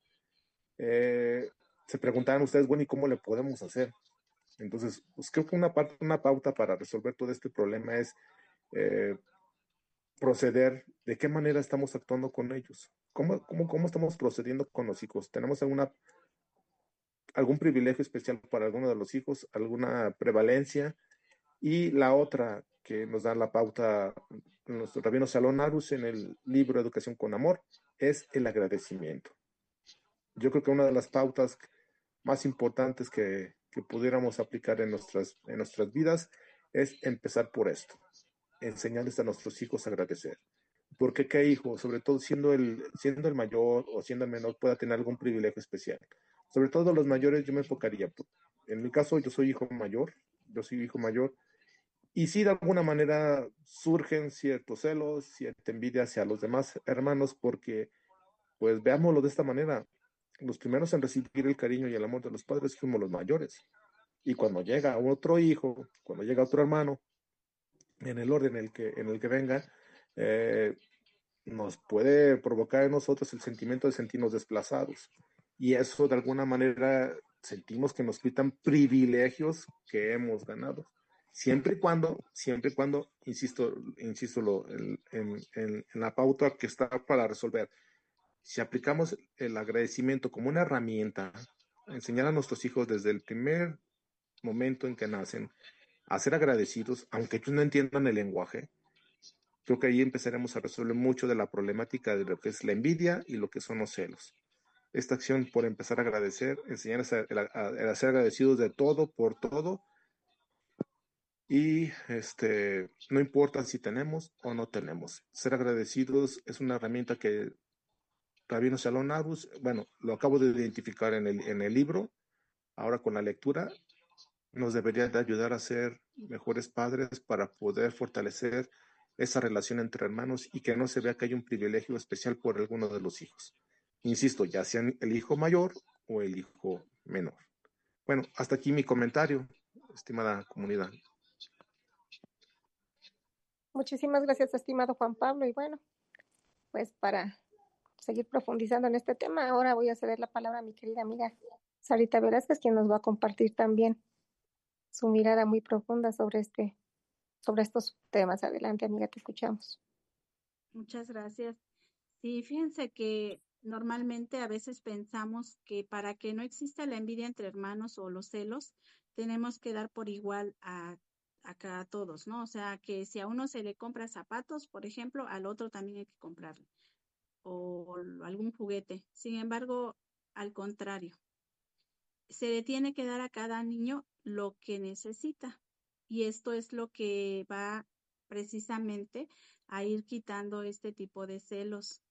Eh, se preguntaban ustedes, bueno, ¿y cómo le podemos hacer? Entonces, pues creo que una, parte, una pauta para resolver todo este problema es eh, proceder, de qué manera estamos actuando con ellos, cómo, cómo, cómo estamos procediendo con los hijos. ¿Tenemos alguna, algún privilegio especial para alguno de los hijos, alguna prevalencia? Y la otra, que nos da la pauta nuestro rabino Shalom Arush en el libro Educación con Amor es el agradecimiento. Yo creo que una de las pautas más importantes que, que pudiéramos aplicar en nuestras, en nuestras vidas es empezar por esto, enseñarles a nuestros hijos a agradecer. Porque qué hijo, sobre todo siendo el, siendo el mayor o siendo el menor, pueda tener algún privilegio especial. Sobre todo los mayores, yo me enfocaría. En mi caso, yo soy hijo mayor, yo soy hijo mayor, y sí, de alguna manera surgen ciertos celos, cierta envidia hacia los demás hermanos, porque, pues veámoslo de esta manera, los primeros en recibir el cariño y el amor de los padres fuimos los mayores. Y cuando llega otro hijo, cuando llega otro hermano, en el orden en el que, en el que venga, eh, nos puede provocar en nosotros el sentimiento de sentirnos desplazados. Y eso de alguna manera sentimos que nos quitan privilegios que hemos ganado. Siempre y cuando, siempre y cuando, insisto, insisto lo, en, en, en la pauta que está para resolver. Si aplicamos el agradecimiento como una herramienta, enseñar a nuestros hijos desde el primer momento en que nacen a ser agradecidos, aunque ellos no entiendan el lenguaje, creo que ahí empezaremos a resolver mucho de la problemática de lo que es la envidia y lo que son los celos. Esta acción por empezar a agradecer, enseñar a, a, a ser agradecidos de todo, por todo, y este, no importa si tenemos o no tenemos. Ser agradecidos es una herramienta que Rabino Shalom Arush, bueno, lo acabo de identificar en el, en el libro, ahora con la lectura, nos debería de ayudar a ser mejores padres para poder fortalecer esa relación entre hermanos y que no se vea que hay un privilegio especial por alguno de los hijos. Insisto, ya sean el hijo mayor o el hijo menor. Bueno, hasta aquí mi comentario, estimada comunidad. Muchísimas gracias, estimado Juan Pablo. Y bueno, pues para seguir profundizando en este tema, ahora voy a ceder la palabra a mi querida amiga Sarita Velázquez, quien nos va a compartir también su mirada muy profunda sobre este, sobre estos temas. Adelante, amiga, te escuchamos. Muchas gracias. Sí, fíjense que normalmente a veces pensamos que para que no exista la envidia entre hermanos o los celos, tenemos que dar por igual a, a, a todos, ¿no? O sea, que si a uno se le compra zapatos, por ejemplo, al otro también hay que comprarle, o algún juguete. Sin embargo, al contrario, se le tiene que dar a cada niño lo que necesita. Y esto es lo que va precisamente a ir quitando este tipo de celos,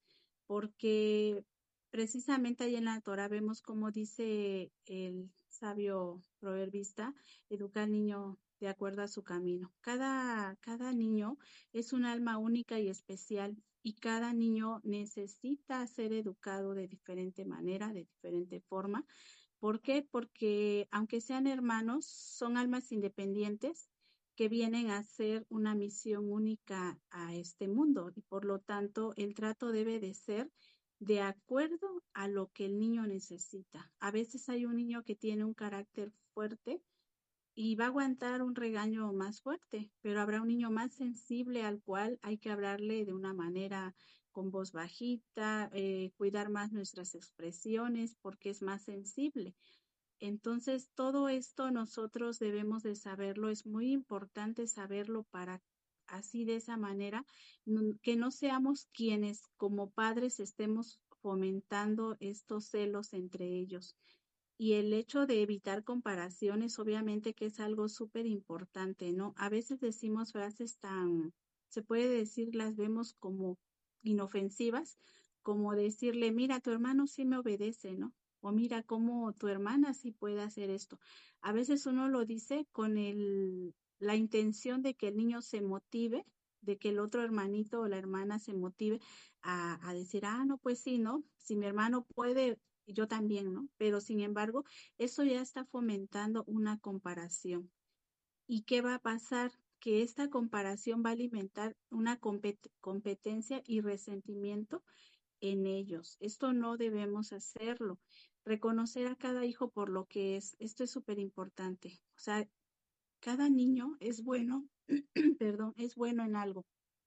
porque precisamente ahí en la Torah vemos como dice el sabio proverbista, educa al niño de acuerdo a su camino. Cada, cada niño es un alma única y especial, y cada niño necesita ser educado de diferente manera, de diferente forma. ¿Por qué? Porque aunque sean hermanos, son almas independientes que vienen a hacer una misión única a este mundo, y por lo tanto el trato debe de ser de acuerdo a lo que el niño necesita. A veces hay un niño que tiene un carácter fuerte y va a aguantar un regaño más fuerte, pero habrá un niño más sensible al cual hay que hablarle de una manera con voz bajita, eh, cuidar más nuestras expresiones porque es más sensible. Entonces, todo esto nosotros debemos de saberlo, es muy importante saberlo para así de esa manera, que no seamos quienes como padres estemos fomentando estos celos entre ellos. Y el hecho de evitar comparaciones, obviamente que es algo súper importante, ¿no? A veces decimos frases tan, se puede decir, las vemos como inofensivas, como decirle, mira, tu hermano sí me obedece, ¿no? O mira cómo tu hermana sí puede hacer esto. A veces uno lo dice con el, la intención de que el niño se motive, de que el otro hermanito o la hermana se motive a, a decir, ah, no, pues sí, ¿no? Si mi hermano puede, yo también, ¿no? Pero sin embargo, eso ya está fomentando una comparación. ¿Y qué va a pasar? Que esta comparación va a alimentar una compet- competencia y resentimiento en ellos. Esto no debemos hacerlo. Reconocer a cada hijo por lo que es. Esto es súper importante. O sea, cada niño es bueno, perdón, es bueno en algo.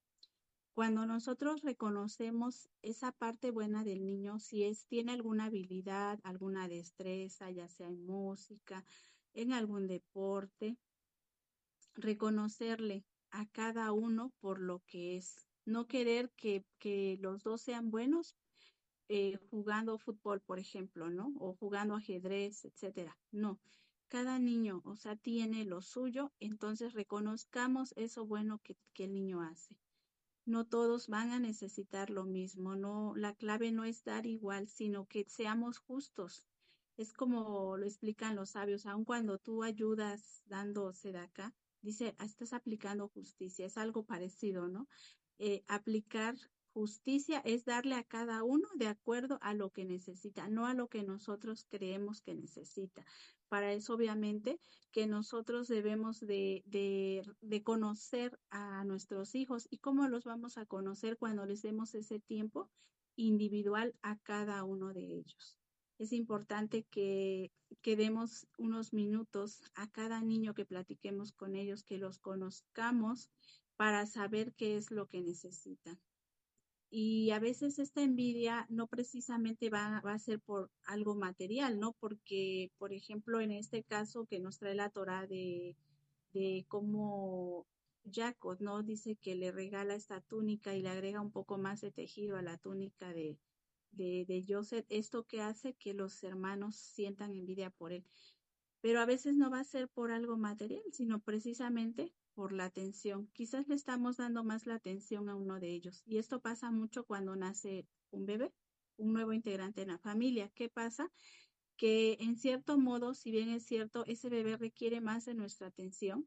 Cuando nosotros reconocemos esa parte buena del niño, si es, tiene alguna habilidad, alguna destreza, ya sea en música, en algún deporte, reconocerle a cada uno por lo que es. No querer que, que los dos sean buenos eh, jugando fútbol, por ejemplo, ¿no? O jugando ajedrez, etcétera. No. Cada niño, o sea, tiene lo suyo, entonces reconozcamos eso bueno que, que el niño hace. No todos van a necesitar lo mismo, no, la clave no es dar igual, sino que seamos justos. Es como lo explican los sabios, aun cuando tú ayudas dando sedacá, dice, "Ah, estás aplicando justicia", es algo parecido, ¿no? Eh, aplicar justicia es darle a cada uno de acuerdo a lo que necesita, no a lo que nosotros creemos que necesita. Para eso, obviamente, que nosotros debemos de, de, de conocer a nuestros hijos. ¿Y cómo los vamos a conocer cuando les demos ese tiempo individual a cada uno de ellos? Es importante que, que demos unos minutos a cada niño, que platiquemos con ellos, que los conozcamos para saber qué es lo que necesitan. Y a veces esta envidia no precisamente va, va a ser por algo material, ¿no? Porque, por ejemplo, en este caso que nos trae la Torá de, de cómo Jacob, ¿no? Dice que le regala esta túnica y le agrega un poco más de tejido a la túnica de, de, de Joseph. Esto que hace que los hermanos sientan envidia por él. Pero a veces no va a ser por algo material, sino precisamente por la atención. Quizás le estamos dando más la atención a uno de ellos. Y esto pasa mucho cuando nace un bebé, un nuevo integrante en la familia. ¿Qué pasa? Que en cierto modo, si bien es cierto, ese bebé requiere más de nuestra atención,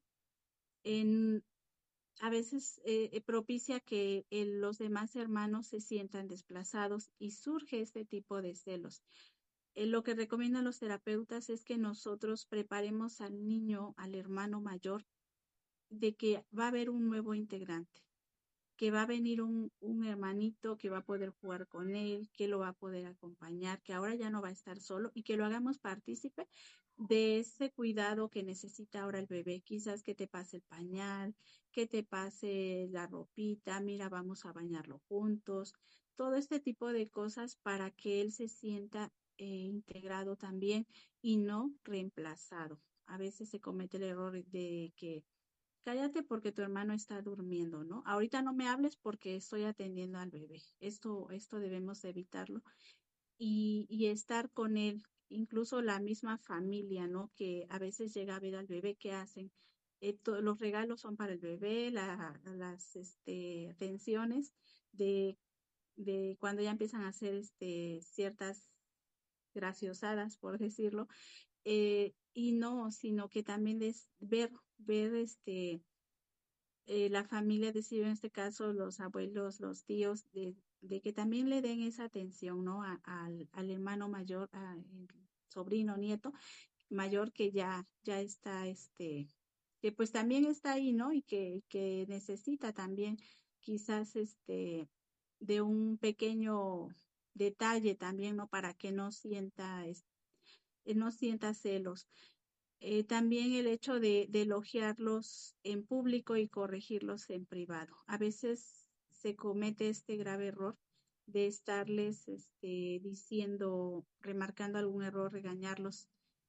en, a veces eh, propicia que el, los demás hermanos se sientan desplazados y surge este tipo de celos. Eh, lo que recomiendan los terapeutas es que nosotros preparemos al niño, al hermano mayor, de que va a haber un nuevo integrante, que va a venir un, un hermanito que va a poder jugar con él, que lo va a poder acompañar, que ahora ya no va a estar solo, y que lo hagamos partícipe de ese cuidado que necesita ahora el bebé. Quizás que te pase el pañal, que te pase la ropita, mira, vamos a bañarlo juntos, todo este tipo de cosas para que él se sienta eh, integrado también y no reemplazado. A veces se comete el error de que cállate porque tu hermano está durmiendo, ¿no? Ahorita no me hables porque estoy atendiendo al bebé. Esto, esto debemos evitarlo y, y estar con él, incluso la misma familia, ¿no? Que a veces llega a ver al bebé, ¿qué hacen? Eh, to- los regalos son para el bebé, la, las este, atenciones de, de cuando ya empiezan a hacer este, ciertas graciosadas, por decirlo, eh, y no, sino que también es ver, ver este eh, la familia decide, en este caso los abuelos, los tíos, de, de que también le den esa atención, ¿no? A, al, al hermano mayor, al sobrino, nieto mayor que ya, ya está, este, que pues también está ahí, ¿no? Y que, que necesita también quizás este de un pequeño detalle también, ¿no? Para que no sienta, es- no sienta celos. Eh, también el hecho de, de elogiarlos en público y corregirlos en privado. A veces se comete este grave error de estarles este, diciendo, remarcando algún error, regañarlos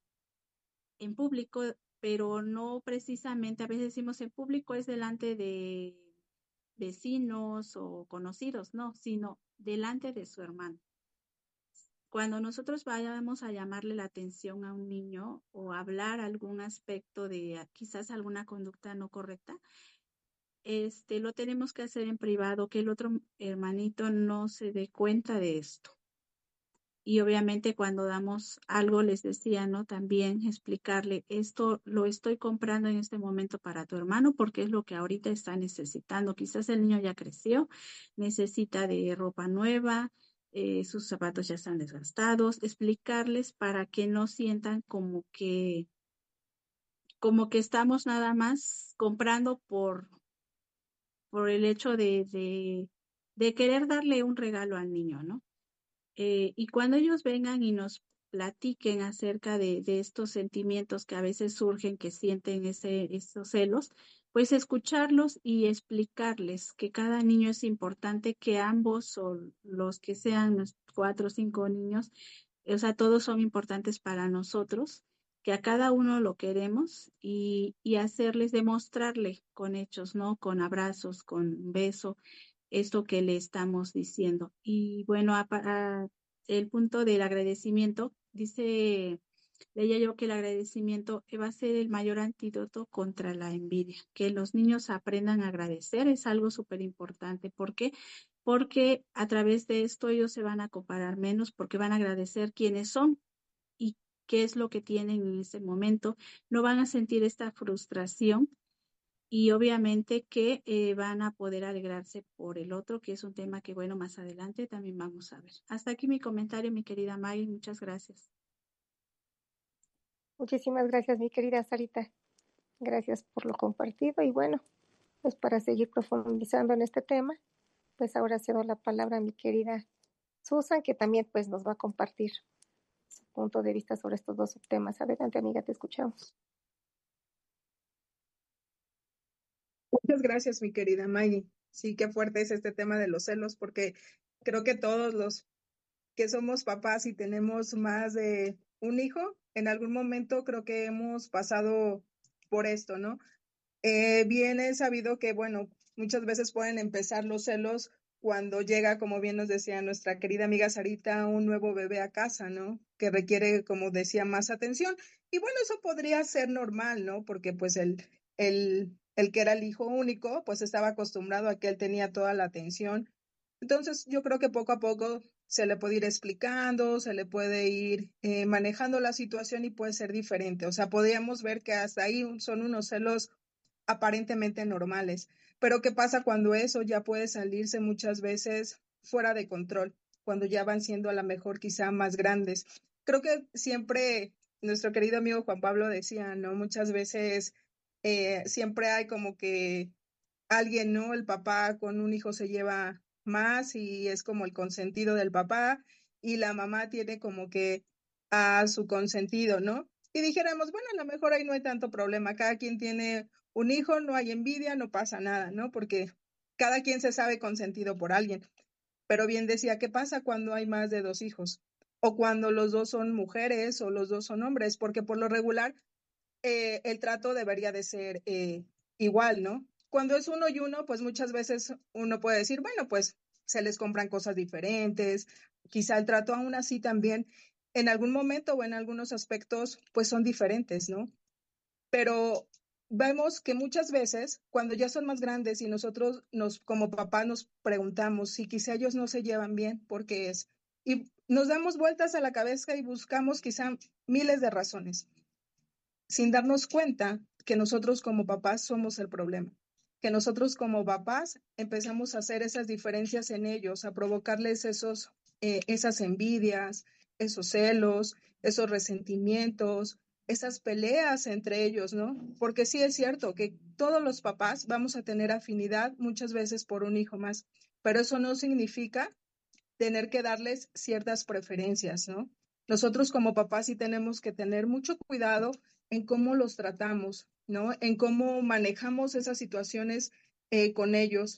en público, pero no precisamente, a veces decimos en público es delante de vecinos o conocidos, no, sino delante de su hermano. Cuando nosotros vayamos a llamarle la atención a un niño o hablar algún aspecto de ah, quizás alguna conducta no correcta, este, lo tenemos que hacer en privado, que el otro hermanito no se dé cuenta de esto. Y obviamente cuando damos algo, les decía, ¿no? También explicarle, esto lo estoy comprando en este momento para tu hermano porque es lo que ahorita está necesitando. Quizás el niño ya creció, necesita de ropa nueva, eh, sus zapatos ya están desgastados. Explicarles para que no sientan como que, como que estamos nada más comprando por, por el hecho de, de, de querer darle un regalo al niño, ¿no? Eh, y cuando ellos vengan y nos platiquen acerca de, de estos sentimientos que a veces surgen, que sienten ese, esos celos, pues escucharlos y explicarles que cada niño es importante, que ambos o los que sean los cuatro o cinco niños, o sea, todos son importantes para nosotros, que a cada uno lo queremos y, y hacerles, demostrarle con hechos, ¿no? Con abrazos, con un beso, esto que le estamos diciendo. Y bueno, a, a, el punto del agradecimiento, dice, leía yo que el agradecimiento va a ser el mayor antídoto contra la envidia, que los niños aprendan a agradecer es algo súper importante. ¿Por qué? Porque a través de esto ellos se van a comparar menos, porque van a agradecer quiénes son y qué es lo que tienen en ese momento. No van a sentir esta frustración y obviamente que eh, van a poder alegrarse por el otro, que es un tema que, bueno, más adelante también vamos a ver. Hasta aquí mi comentario, mi querida Maggie. Muchas gracias. Muchísimas gracias, mi querida Sarita. Gracias por lo compartido y bueno, pues para seguir profundizando en este tema, pues ahora cedo la palabra a mi querida Susan, que también pues nos va a compartir su punto de vista sobre estos dos subtemas. Adelante, amiga, te escuchamos. Muchas gracias, mi querida Maggie. Sí, qué fuerte es este tema de los celos, porque creo que todos los que somos papás y tenemos más de un hijo, en algún momento creo que hemos pasado por esto, ¿no? Eh, bien es sabido que, bueno, muchas veces pueden empezar los celos cuando llega, como bien nos decía nuestra querida amiga Sarita, un nuevo bebé a casa, ¿no? Que requiere, como decía, más atención. Y bueno, eso podría ser normal, ¿no? Porque pues el, el, el que era el hijo único, pues estaba acostumbrado a que él tenía toda la atención. Entonces, yo creo que poco a poco se le puede ir explicando, se le puede ir eh, manejando la situación y puede ser diferente. O sea, podríamos ver que hasta ahí son unos celos aparentemente normales. Pero ¿qué pasa cuando eso ya puede salirse muchas veces fuera de control? Cuando ya van siendo a lo mejor quizá más grandes. Creo que siempre nuestro querido amigo Juan Pablo decía, ¿no? Muchas veces eh, siempre hay como que alguien, ¿no? El papá con un hijo se lleva más y es como el consentido del papá y la mamá tiene como que a su consentido, ¿no? Y dijéramos, bueno, a lo mejor ahí no hay tanto problema, cada quien tiene un hijo, no hay envidia, no pasa nada, ¿no? Porque cada quien se sabe consentido por alguien. Pero bien decía, ¿qué pasa cuando hay más de dos hijos? O cuando los dos son mujeres o los dos son hombres, porque por lo regular eh, el trato debería de ser eh, igual, ¿no? Cuando es uno y uno, pues muchas veces uno puede decir, bueno, pues se les compran cosas diferentes, quizá el trato aún así también en algún momento o en algunos aspectos, pues son diferentes, ¿no? Pero vemos que muchas veces, cuando ya son más grandes y nosotros nos, como papás, nos preguntamos si quizá ellos no se llevan bien, ¿por qué es? Y nos damos vueltas a la cabeza y buscamos quizá miles de razones, sin darnos cuenta que nosotros como papás somos el problema, que nosotros como papás empezamos a hacer esas diferencias en ellos, a provocarles esos, eh, esas envidias, esos celos, esos resentimientos, esas peleas entre ellos, ¿no? Porque sí es cierto que todos los papás vamos a tener afinidad muchas veces por un hijo más, pero eso no significa tener que darles ciertas preferencias, ¿no? Nosotros como papás sí tenemos que tener mucho cuidado en cómo los tratamos, ¿no? En cómo manejamos esas situaciones eh, con ellos.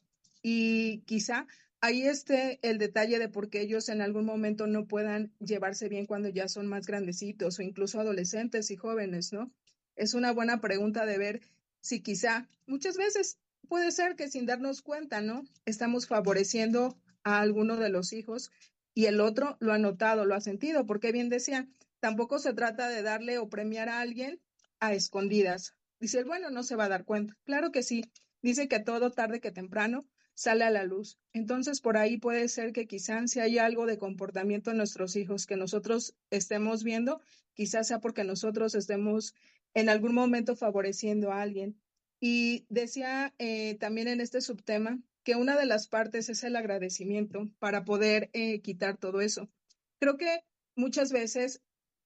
Y quizá ahí esté el detalle de por qué ellos en algún momento no puedan llevarse bien cuando ya son más grandecitos o incluso adolescentes y jóvenes, ¿no? Es una buena pregunta de ver si quizá muchas veces puede ser que sin darnos cuenta, ¿no? Estamos favoreciendo a alguno de los hijos y el otro lo ha notado, lo ha sentido, porque bien decía, tampoco se trata de darle o premiar a alguien a escondidas. Dice, bueno, no se va a dar cuenta. Claro que sí. Dice que todo tarde que temprano sale a la luz. Entonces, por ahí puede ser que quizás si hay algo de comportamiento en nuestros hijos que nosotros estemos viendo, quizás sea porque nosotros estemos en algún momento favoreciendo a alguien. Y decía eh, también en este subtema que una de las partes es el agradecimiento para poder eh, quitar todo eso. Creo que muchas veces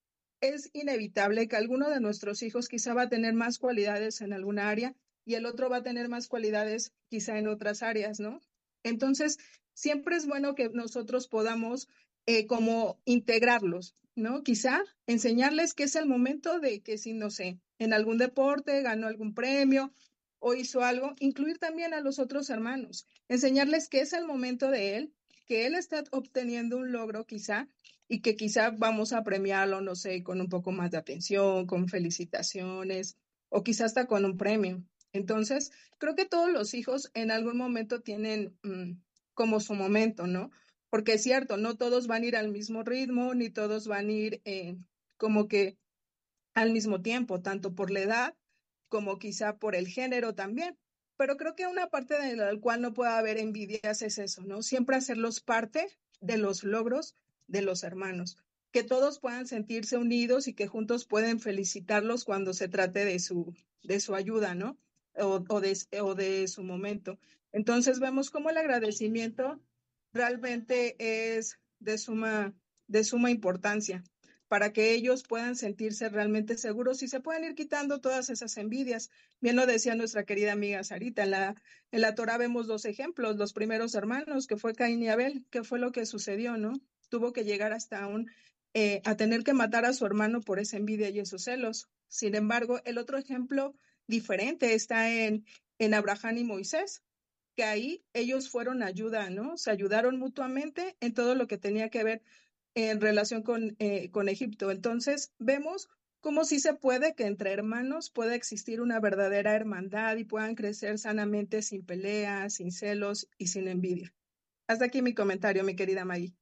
es inevitable que alguno de nuestros hijos quizá va a tener más cualidades en alguna área y el otro va a tener más cualidades quizá en otras áreas, ¿no? Entonces, siempre es bueno que nosotros podamos eh, como integrarlos, ¿no? Quizá enseñarles que es el momento de que si, no sé, en algún deporte ganó algún premio o hizo algo, incluir también a los otros hermanos, enseñarles que es el momento de él, que él está obteniendo un logro quizá y que quizá vamos a premiarlo, no sé, con un poco más de atención, con felicitaciones o quizá hasta con un premio. Entonces, creo que todos los hijos en algún momento tienen mmm, como su momento, ¿no? Porque es cierto, no todos van a ir al mismo ritmo, ni todos van a ir eh, como que al mismo tiempo, tanto por la edad como quizá por el género también. Pero creo que una parte de la cual no puede haber envidias es eso, ¿no? Siempre hacerlos parte de los logros de los hermanos, que todos puedan sentirse unidos y que juntos pueden felicitarlos cuando se trate de su, de su ayuda, ¿no? O, o, de, o de su momento. Entonces vemos cómo el agradecimiento realmente es de suma, de suma importancia para que ellos puedan sentirse realmente seguros y se puedan ir quitando todas esas envidias. Bien lo decía nuestra querida amiga Sarita, en la, en la Torah vemos dos ejemplos, los primeros hermanos, que fue Caín y Abel, que fue lo que sucedió, ¿no? Tuvo que llegar hasta un, eh, a tener que matar a su hermano por esa envidia y esos celos. Sin embargo, el otro ejemplo diferente está en, en Abraham y Moisés, que ahí ellos fueron ayuda, ¿no? Se ayudaron mutuamente en todo lo que tenía que ver en relación con, eh, con Egipto. Entonces, vemos cómo sí se puede que entre hermanos pueda existir una verdadera hermandad y puedan crecer sanamente sin peleas, sin celos y sin envidia. Hasta aquí mi comentario, mi querida Maggie.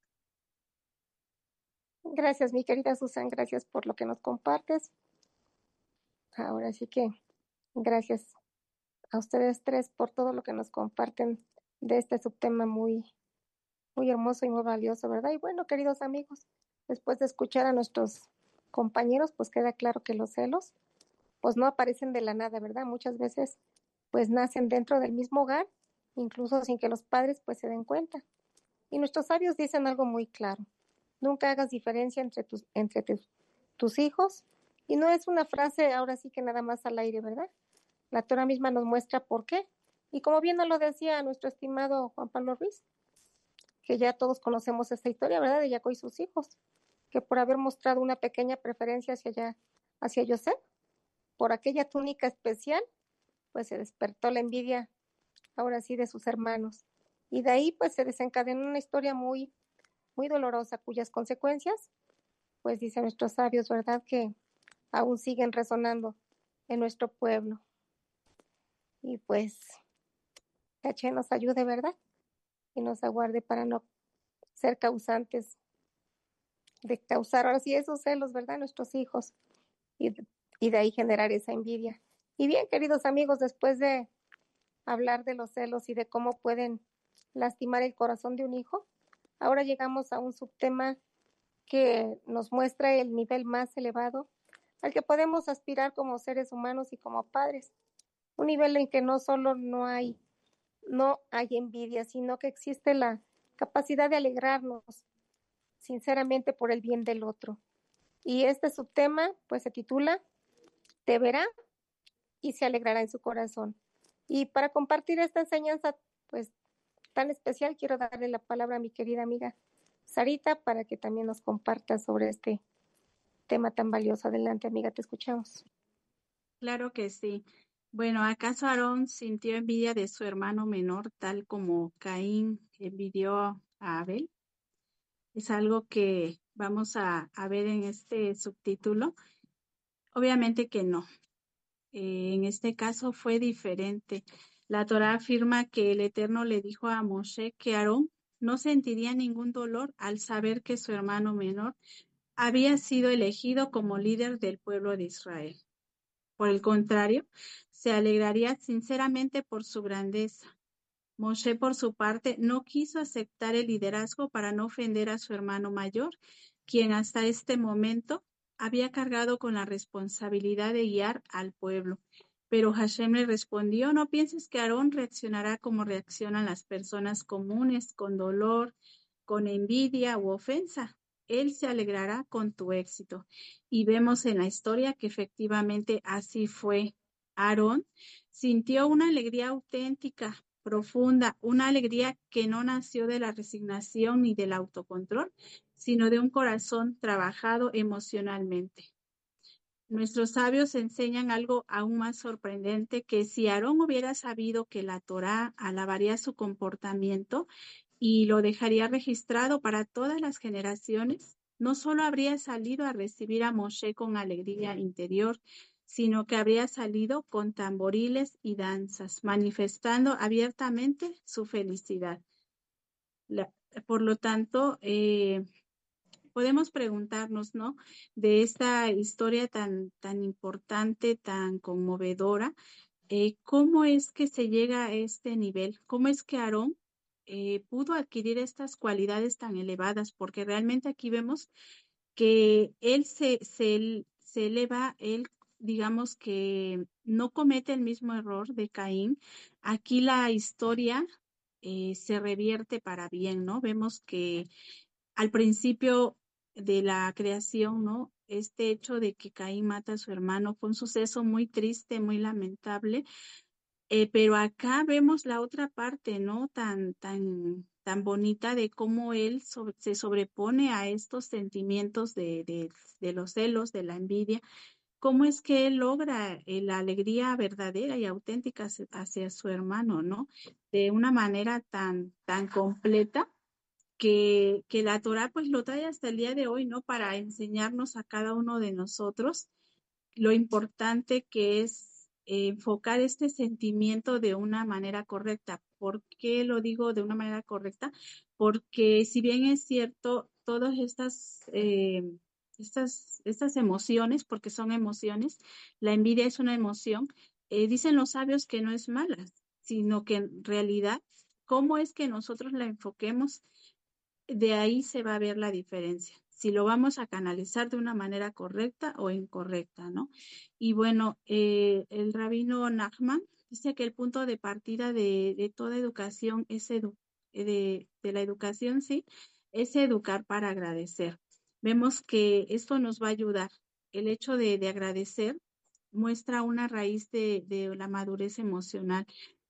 Gracias, mi querida Susan, gracias por lo que nos compartes. Ahora sí que gracias a ustedes tres por todo lo que nos comparten de este subtema muy, muy hermoso y muy valioso, ¿verdad? Y bueno, queridos amigos, después de escuchar a nuestros compañeros, pues queda claro que los celos, pues no aparecen de la nada, ¿verdad? Muchas veces, pues nacen dentro del mismo hogar, incluso sin que los padres, pues se den cuenta. Y nuestros sabios dicen algo muy claro: nunca hagas diferencia entre tus, entre tus, tus hijos. Y no es una frase ahora sí que nada más al aire, ¿verdad? La Torah misma nos muestra por qué. Y como bien nos lo decía nuestro estimado Juan Pablo Ruiz, que ya todos conocemos esta historia, ¿verdad? De Jacob y sus hijos, que por haber mostrado una pequeña preferencia hacia, allá, hacia José, por aquella túnica especial, pues se despertó la envidia, ahora sí, de sus hermanos. Y de ahí, pues se desencadenó una historia muy, muy dolorosa, cuyas consecuencias, pues dicen nuestros sabios, ¿verdad?, que aún siguen resonando en nuestro pueblo. Y pues, Caché nos ayude, ¿verdad? Y nos aguarde para no ser causantes de causar ahora sí esos celos, ¿verdad?, nuestros hijos, y, y de ahí generar esa envidia. Y bien, queridos amigos, después de hablar de los celos y de cómo pueden lastimar el corazón de un hijo, ahora llegamos a un subtema que nos muestra el nivel más elevado al que podemos aspirar como seres humanos y como padres. Un nivel en que no solo no hay, no hay envidia, sino que existe la capacidad de alegrarnos sinceramente por el bien del otro. Y este subtema pues se titula Te verá y se alegrará en su corazón. Y para compartir esta enseñanza pues tan especial, quiero darle la palabra a mi querida amiga Sarita para que también nos comparta sobre este tema tan valioso. Adelante, amiga, te escuchamos. Claro que sí. Bueno, ¿acaso Aarón sintió envidia de su hermano menor tal como Caín envidió a Abel? Es algo que vamos a, a ver en este subtítulo. Obviamente que no. Eh, en este caso fue diferente. La Torá afirma que el Eterno le dijo a Moshe que Aarón no sentiría ningún dolor al saber que su hermano menor había sido elegido como líder del pueblo de Israel. Por el contrario, se alegraría sinceramente por su grandeza. Moshe, por su parte, no quiso aceptar el liderazgo para no ofender a su hermano mayor, quien hasta este momento había cargado con la responsabilidad de guiar al pueblo. Pero Hashem le respondió: no pienses que Aarón reaccionará como reaccionan las personas comunes, con dolor, con envidia u ofensa. Él se alegrará con tu éxito. Y vemos en la historia que efectivamente así fue. Aarón sintió una alegría auténtica, profunda, una alegría que no nació de la resignación ni del autocontrol, sino de un corazón trabajado emocionalmente. Nuestros sabios enseñan algo aún más sorprendente, que si Aarón hubiera sabido que la Torá alabaría su comportamiento y lo dejaría registrado para todas las generaciones, no solo habría salido a recibir a Moshe con alegría interior, sino que habría salido con tamboriles y danzas, manifestando abiertamente su felicidad. La, por lo tanto, eh, podemos preguntarnos, ¿no? De esta historia tan, tan importante, tan conmovedora, eh, ¿cómo es que se llega a este nivel? ¿Cómo es que Aarón eh, pudo adquirir estas cualidades tan elevadas? Porque realmente aquí vemos que él se, se, se eleva, él digamos que no comete el mismo error de Caín. Aquí la historia eh, se revierte para bien, ¿no? Vemos que al principio de la creación, ¿no? Este hecho de que Caín mata a su hermano fue un suceso muy triste, muy lamentable, eh, pero acá vemos la otra parte, ¿no? Tan, tan, tan bonita de cómo él sobre- se sobrepone a estos sentimientos de, de, de los celos, de la envidia. ¿Cómo es que él logra eh, la alegría verdadera y auténtica hacia, hacia su hermano, ¿no? De una manera tan, tan completa que, que la Torá pues lo trae hasta el día de hoy, ¿no? Para enseñarnos a cada uno de nosotros lo importante que es eh, enfocar este sentimiento de una manera correcta. ¿Por qué lo digo de una manera correcta? Porque si bien es cierto, todas estas, eh, estas, estas emociones, porque son emociones, la envidia es una emoción, eh, dicen los sabios que no es mala, sino que en realidad, ¿cómo es que nosotros la enfoquemos? De ahí se va a ver la diferencia, si lo vamos a canalizar de una manera correcta o incorrecta, ¿no? Y bueno, eh, el rabino Nachman dice que el punto de partida de, de toda educación es edu de, de la educación, sí, es educar para agradecer. Vemos que esto nos va a ayudar. El hecho de, de agradecer muestra una raíz de, de la madurez emocional.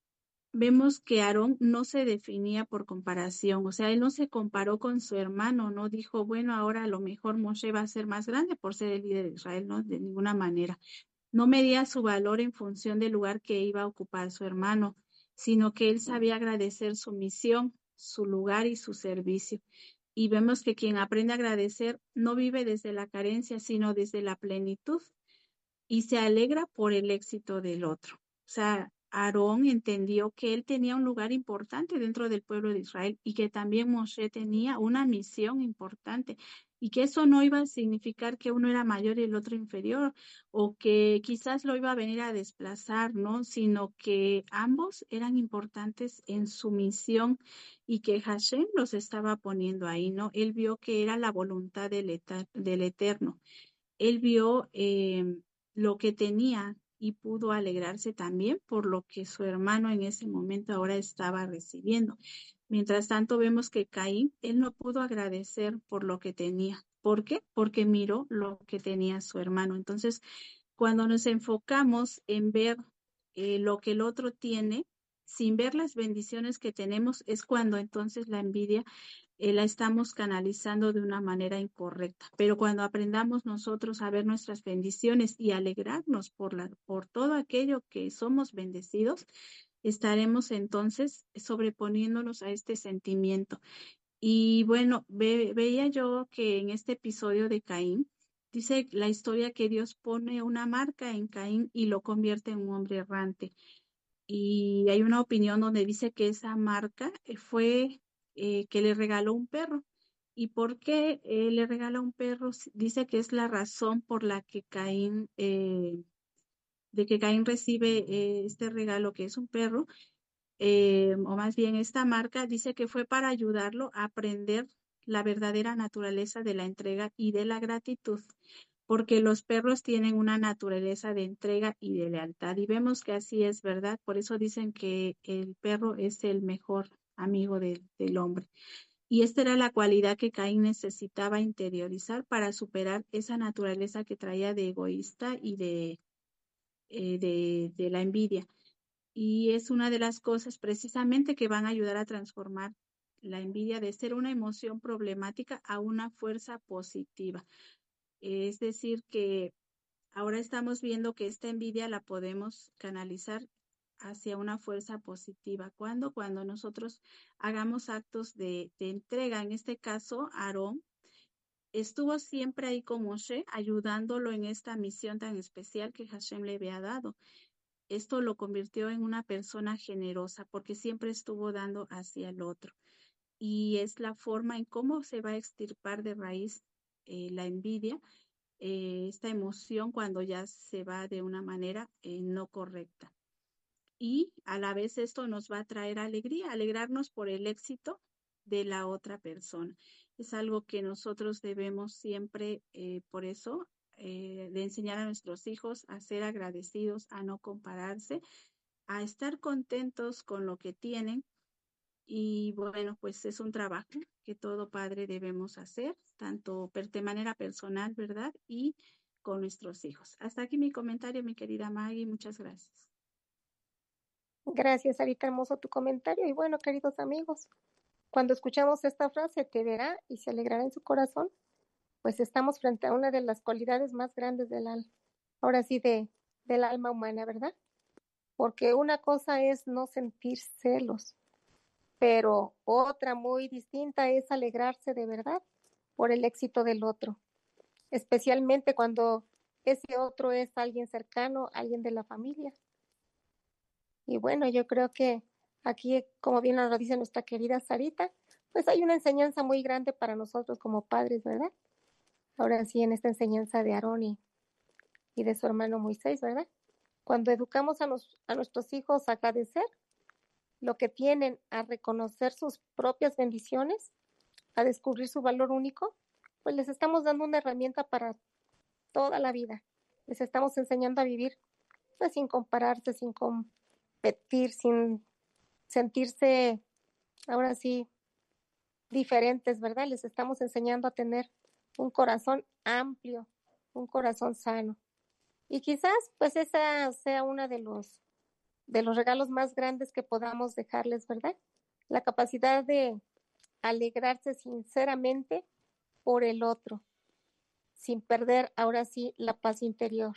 Vemos que Aarón no se definía por comparación, o sea, él no se comparó con su hermano, no dijo, bueno, ahora a lo mejor Moshe va a ser más grande por ser el líder de Israel, no, de ninguna manera. No medía su valor en función del lugar que iba a ocupar su hermano, sino que él sabía agradecer su misión, su lugar y su servicio. Y vemos que quien aprende a agradecer no vive desde la carencia, sino desde la plenitud y se alegra por el éxito del otro. O sea, Aarón entendió que él tenía un lugar importante dentro del pueblo de Israel y que también Moshe tenía una misión importante y que eso no iba a significar que uno era mayor y el otro inferior o que quizás lo iba a venir a desplazar, ¿no? Sino que ambos eran importantes en su misión y que Hashem los estaba poniendo ahí, ¿no? Él vio que era la voluntad del, eter del Eterno. Él vio eh, lo que tenía y pudo alegrarse también por lo que su hermano en ese momento ahora estaba recibiendo. Mientras tanto, vemos que Caín, él no pudo agradecer por lo que tenía. ¿Por qué? Porque miró lo que tenía su hermano. Entonces, cuando nos enfocamos en ver eh, lo que el otro tiene, sin ver las bendiciones que tenemos, es cuando entonces la envidia eh, la estamos canalizando de una manera incorrecta. Pero cuando aprendamos nosotros a ver nuestras bendiciones y alegrarnos por, la, por todo aquello que somos bendecidos, estaremos entonces sobreponiéndonos a este sentimiento. Y bueno, ve, veía yo que en este episodio de Caín, dice la historia que Dios pone una marca en Caín y lo convierte en un hombre errante. Y hay una opinión donde dice que esa marca eh, fue eh, que le regaló un perro. ¿Y por qué eh, le regala un perro? S- Dice que es la razón por la que Caín, eh, de que Caín recibe eh, este regalo que es un perro, eh, o más bien esta marca, dice que fue para ayudarlo a aprender la verdadera naturaleza de la entrega y de la gratitud, porque los perros tienen una naturaleza de entrega y de lealtad. Y vemos que así es, ¿verdad? Por eso dicen que el perro es el mejor amigo de- del hombre. Y esta era la cualidad que Caín necesitaba interiorizar para superar esa naturaleza que traía de egoísta y de, eh, de, de la envidia. Y es una de las cosas precisamente que van a ayudar a transformar la envidia de ser una emoción problemática a una fuerza positiva. Es decir, que ahora estamos viendo que esta envidia la podemos canalizar hacia una fuerza positiva. ¿Cuándo? Cuando nosotros hagamos actos de, de entrega. En este caso, Aarón estuvo siempre ahí con Moshe, ayudándolo en esta misión tan especial que Hashem le había dado. Esto lo convirtió en una persona generosa porque siempre estuvo dando hacia el otro. Y es la forma en cómo se va a extirpar de raíz eh, la envidia, eh, esta emoción cuando ya se va de una manera eh, no correcta. Y a la vez esto nos va a traer alegría, alegrarnos por el éxito de la otra persona. Es algo que nosotros debemos siempre, eh, por eso, eh, de enseñar a nuestros hijos a ser agradecidos, a no compararse, a estar contentos con lo que tienen. Y bueno, pues es un trabajo que todo padre debemos hacer, tanto de manera personal, ¿verdad? Y con nuestros hijos. Hasta aquí mi comentario, mi querida Maggie. Muchas gracias. Gracias, Sarita, hermoso tu comentario. Y bueno, queridos amigos, cuando escuchamos esta frase, te verá y se alegrará en su corazón, pues estamos frente a una de las cualidades más grandes del alma, ahora sí, de, del alma humana, ¿verdad? Porque una cosa es no sentir celos, pero otra muy distinta es alegrarse de verdad por el éxito del otro, especialmente cuando ese otro es alguien cercano, alguien de la familia. Y bueno, yo creo que aquí, como bien nos lo dice nuestra querida Sarita, pues hay una enseñanza muy grande para nosotros como padres, ¿verdad? Ahora sí, en esta enseñanza de Aarón y, y de su hermano Moisés, ¿verdad? Cuando educamos a, nos, a nuestros hijos a agradecer lo que tienen, a reconocer sus propias bendiciones, a descubrir su valor único, pues les estamos dando una herramienta para toda la vida. Les estamos enseñando a vivir pues sin compararse, sin competir, sin sentirse ahora sí diferentes, ¿verdad? Les estamos enseñando a tener un corazón amplio, un corazón sano. Y quizás pues esa sea una de los de los regalos más grandes que podamos dejarles, ¿verdad? La capacidad de alegrarse sinceramente por el otro, sin perder ahora sí la paz interior.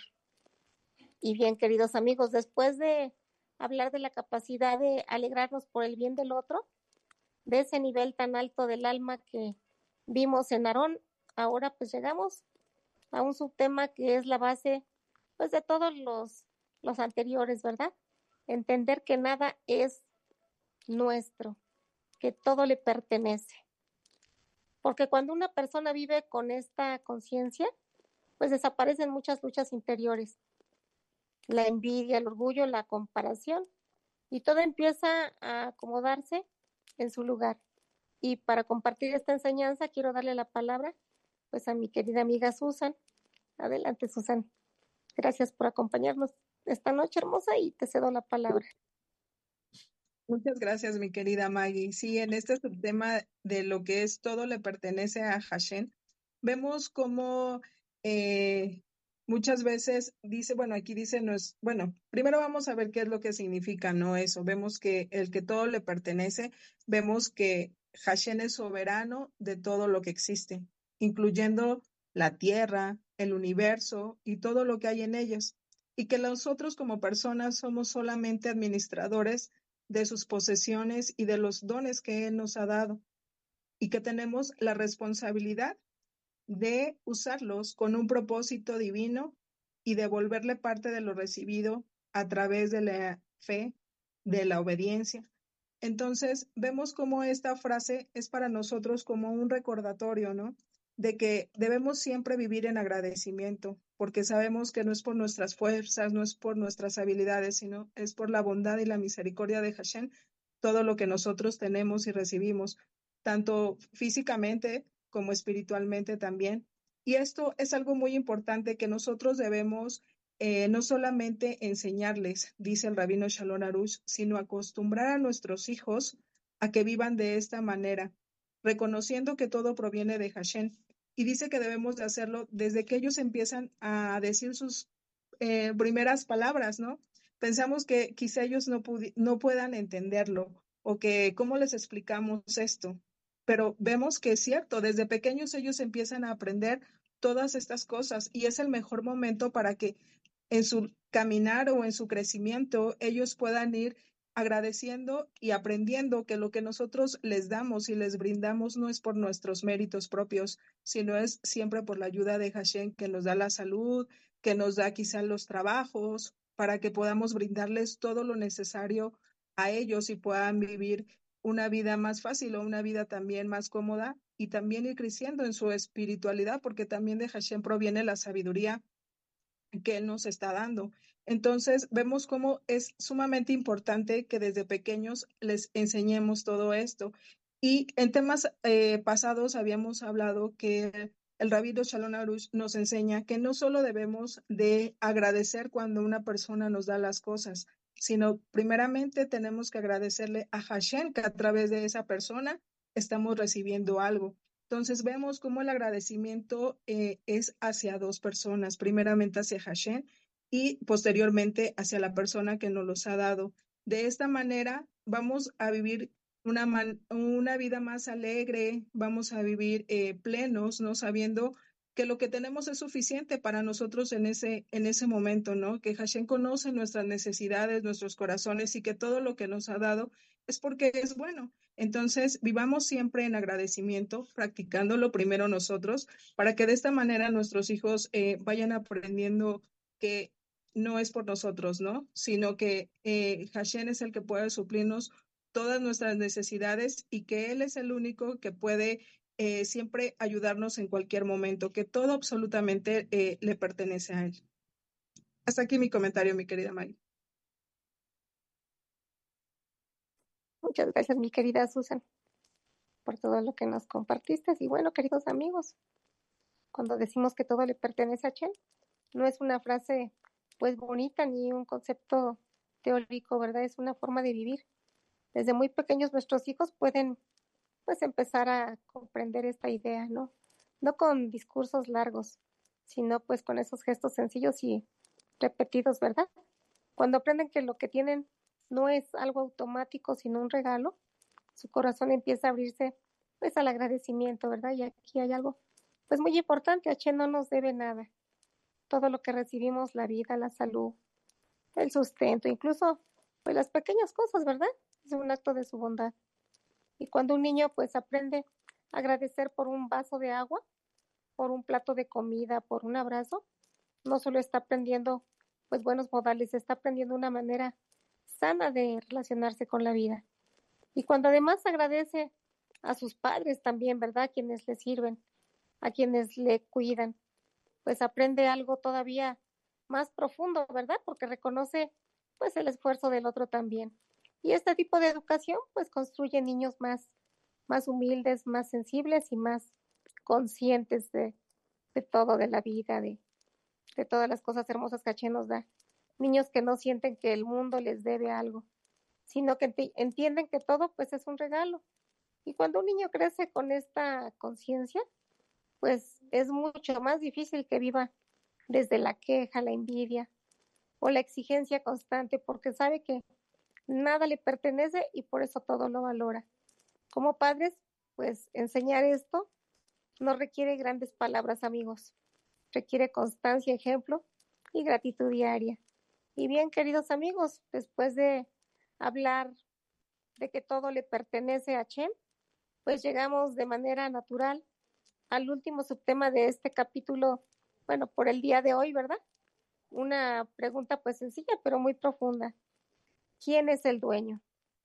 Y bien, queridos amigos, después de hablar de la capacidad de alegrarnos por el bien del otro, de ese nivel tan alto del alma que vimos en Aarón, ahora pues llegamos a un subtema que es la base pues de todos los, los anteriores, ¿verdad? Entender que nada es nuestro, que todo le pertenece. Porque cuando una persona vive con esta conciencia, pues desaparecen muchas luchas interiores, la envidia, el orgullo, la comparación, y todo empieza a acomodarse en su lugar. Y para compartir esta enseñanza quiero darle la palabra pues a mi querida amiga Susan. Adelante, Susan. Gracias por acompañarnos esta noche hermosa y te cedo la palabra. Muchas gracias, mi querida Maggie. Sí, en este subtema de lo que es todo le pertenece a Hashem, vemos cómo eh, muchas veces dice, bueno, aquí dice, no es, bueno, primero vamos a ver qué es lo que significa, ¿no? Eso, vemos que el que todo le pertenece, vemos que Hashem es soberano de todo lo que existe, incluyendo la tierra, el universo y todo lo que hay en ellos, y que nosotros como personas somos solamente administradores de sus posesiones y de los dones que Él nos ha dado, y que tenemos la responsabilidad de usarlos con un propósito divino y devolverle parte de lo recibido a través de la fe, de la obediencia. Entonces, vemos cómo esta frase es para nosotros como un recordatorio, ¿no? De que debemos siempre vivir en agradecimiento, porque sabemos que no es por nuestras fuerzas, no es por nuestras habilidades, sino es por la bondad y la misericordia de Hashem, todo lo que nosotros tenemos y recibimos, tanto físicamente como espiritualmente también. Y esto es algo muy importante que nosotros debemos eh, no solamente enseñarles, dice el rabino Shalom Arush, sino acostumbrar a nuestros hijos a que vivan de esta manera, reconociendo que todo proviene de Hashem. Y dice que debemos de hacerlo desde que ellos empiezan a decir sus eh, primeras palabras, ¿no? Pensamos que quizá ellos no, no puedan entenderlo o que cómo les explicamos esto, pero vemos que es cierto, desde pequeños ellos empiezan a aprender todas estas cosas y es el mejor momento para que en su caminar o en su crecimiento ellos puedan ir agradeciendo y aprendiendo que lo que nosotros les damos y les brindamos no es por nuestros méritos propios, sino es siempre por la ayuda de Hashem, que nos da la salud, que nos da quizá los trabajos, para que podamos brindarles todo lo necesario a ellos y puedan vivir una vida más fácil o una vida también más cómoda, y también ir creciendo en su espiritualidad, porque también de Hashem proviene la sabiduría que Él nos está dando. Entonces, vemos cómo es sumamente importante que desde pequeños les enseñemos todo esto. Y en temas eh, pasados habíamos hablado que el Rabino Shalom Arush nos enseña que no solo debemos de agradecer cuando una persona nos da las cosas, sino primeramente tenemos que agradecerle a Hashem, que a través de esa persona estamos recibiendo algo. Entonces vemos cómo el agradecimiento eh, es hacia dos personas, primeramente hacia Hashem y posteriormente hacia la persona que nos los ha dado. De esta manera vamos a vivir una, man, una vida más alegre, vamos a vivir eh, plenos, ¿no? Sabiendo que lo que tenemos es suficiente para nosotros en ese, en ese momento, ¿no? Que Hashem conoce nuestras necesidades, nuestros corazones, y que todo lo que nos ha dado es porque es bueno. Entonces, vivamos siempre en agradecimiento, practicándolo primero nosotros, para que de esta manera nuestros hijos eh, vayan aprendiendo que no es por nosotros, ¿no? Sino que eh, Hashem es el que puede suplirnos todas nuestras necesidades, y que Él es el único que puede eh, siempre ayudarnos en cualquier momento, que todo absolutamente eh, le pertenece a Él. Hasta aquí mi comentario, mi querida Maggie. Muchas gracias, mi querida Susan, por todo lo que nos compartiste. Y bueno, queridos amigos, cuando decimos que todo le pertenece a Hashem, no es una frase pues bonita ni un concepto teórico, ¿verdad? Es una forma de vivir. Desde muy pequeños nuestros hijos pueden pues empezar a comprender esta idea, ¿no? No con discursos largos, sino pues con esos gestos sencillos y repetidos, ¿verdad? Cuando aprenden que lo que tienen no es algo automático, sino un regalo, su corazón empieza a abrirse pues al agradecimiento, ¿verdad? Y aquí hay algo pues muy importante: Hashem no nos debe nada. Todo lo que recibimos, la vida, la salud, el sustento, incluso pues las pequeñas cosas, ¿verdad? Es un acto de su bondad. Y cuando un niño pues aprende a agradecer por un vaso de agua, por un plato de comida, por un abrazo, no solo está aprendiendo pues buenos modales, está aprendiendo una manera sana de relacionarse con la vida. Y cuando además agradece a sus padres también, ¿verdad? A quienes le sirven, a quienes le cuidan, pues aprende algo todavía más profundo, ¿verdad? Porque reconoce pues el esfuerzo del otro también. Y este tipo de educación pues construye niños más, más humildes, más sensibles y más conscientes de, de todo, de la vida, de, de todas las cosas hermosas que Hashem nos da. Niños que no sienten que el mundo les debe algo, sino que ent- entienden que todo pues es un regalo. Y cuando un niño crece con esta conciencia, pues es mucho más difícil que viva desde la queja, la envidia o la exigencia constante, porque sabe que nada le pertenece y por eso todo lo valora. Como padres, pues enseñar esto no requiere grandes palabras, amigos. Requiere constancia, ejemplo y gratitud diaria. Y bien, queridos amigos, después de hablar de que todo le pertenece a Hashem, pues llegamos de manera natural al último subtema de este capítulo, bueno, por el día de hoy, ¿verdad? Una pregunta pues sencilla, pero muy profunda. ¿Quién es el dueño?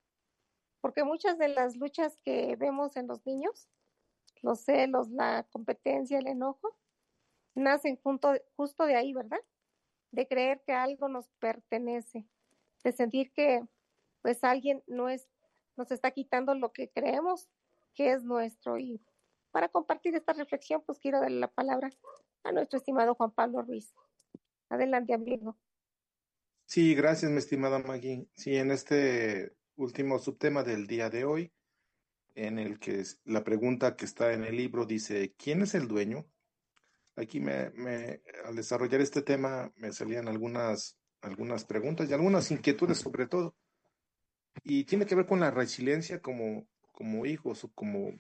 Porque muchas de las luchas que vemos en los niños, los celos, la competencia, el enojo, nacen junto, justo de ahí, ¿verdad? De creer que algo nos pertenece, de sentir que pues alguien no es, nos está quitando lo que creemos que es nuestro. Y para compartir esta reflexión, pues quiero darle la palabra a nuestro estimado Juan Pablo Ruiz. Adelante, amigo. Sí, gracias, mi estimada Maggie. Sí, en este último subtema del día de hoy, en el que es- la pregunta que está en el libro dice, ¿quién es el dueño? Aquí me, me- al desarrollar este tema me salían algunas, algunas preguntas y algunas inquietudes sobre todo. Y tiene que ver con la resiliencia como, como hijos o como,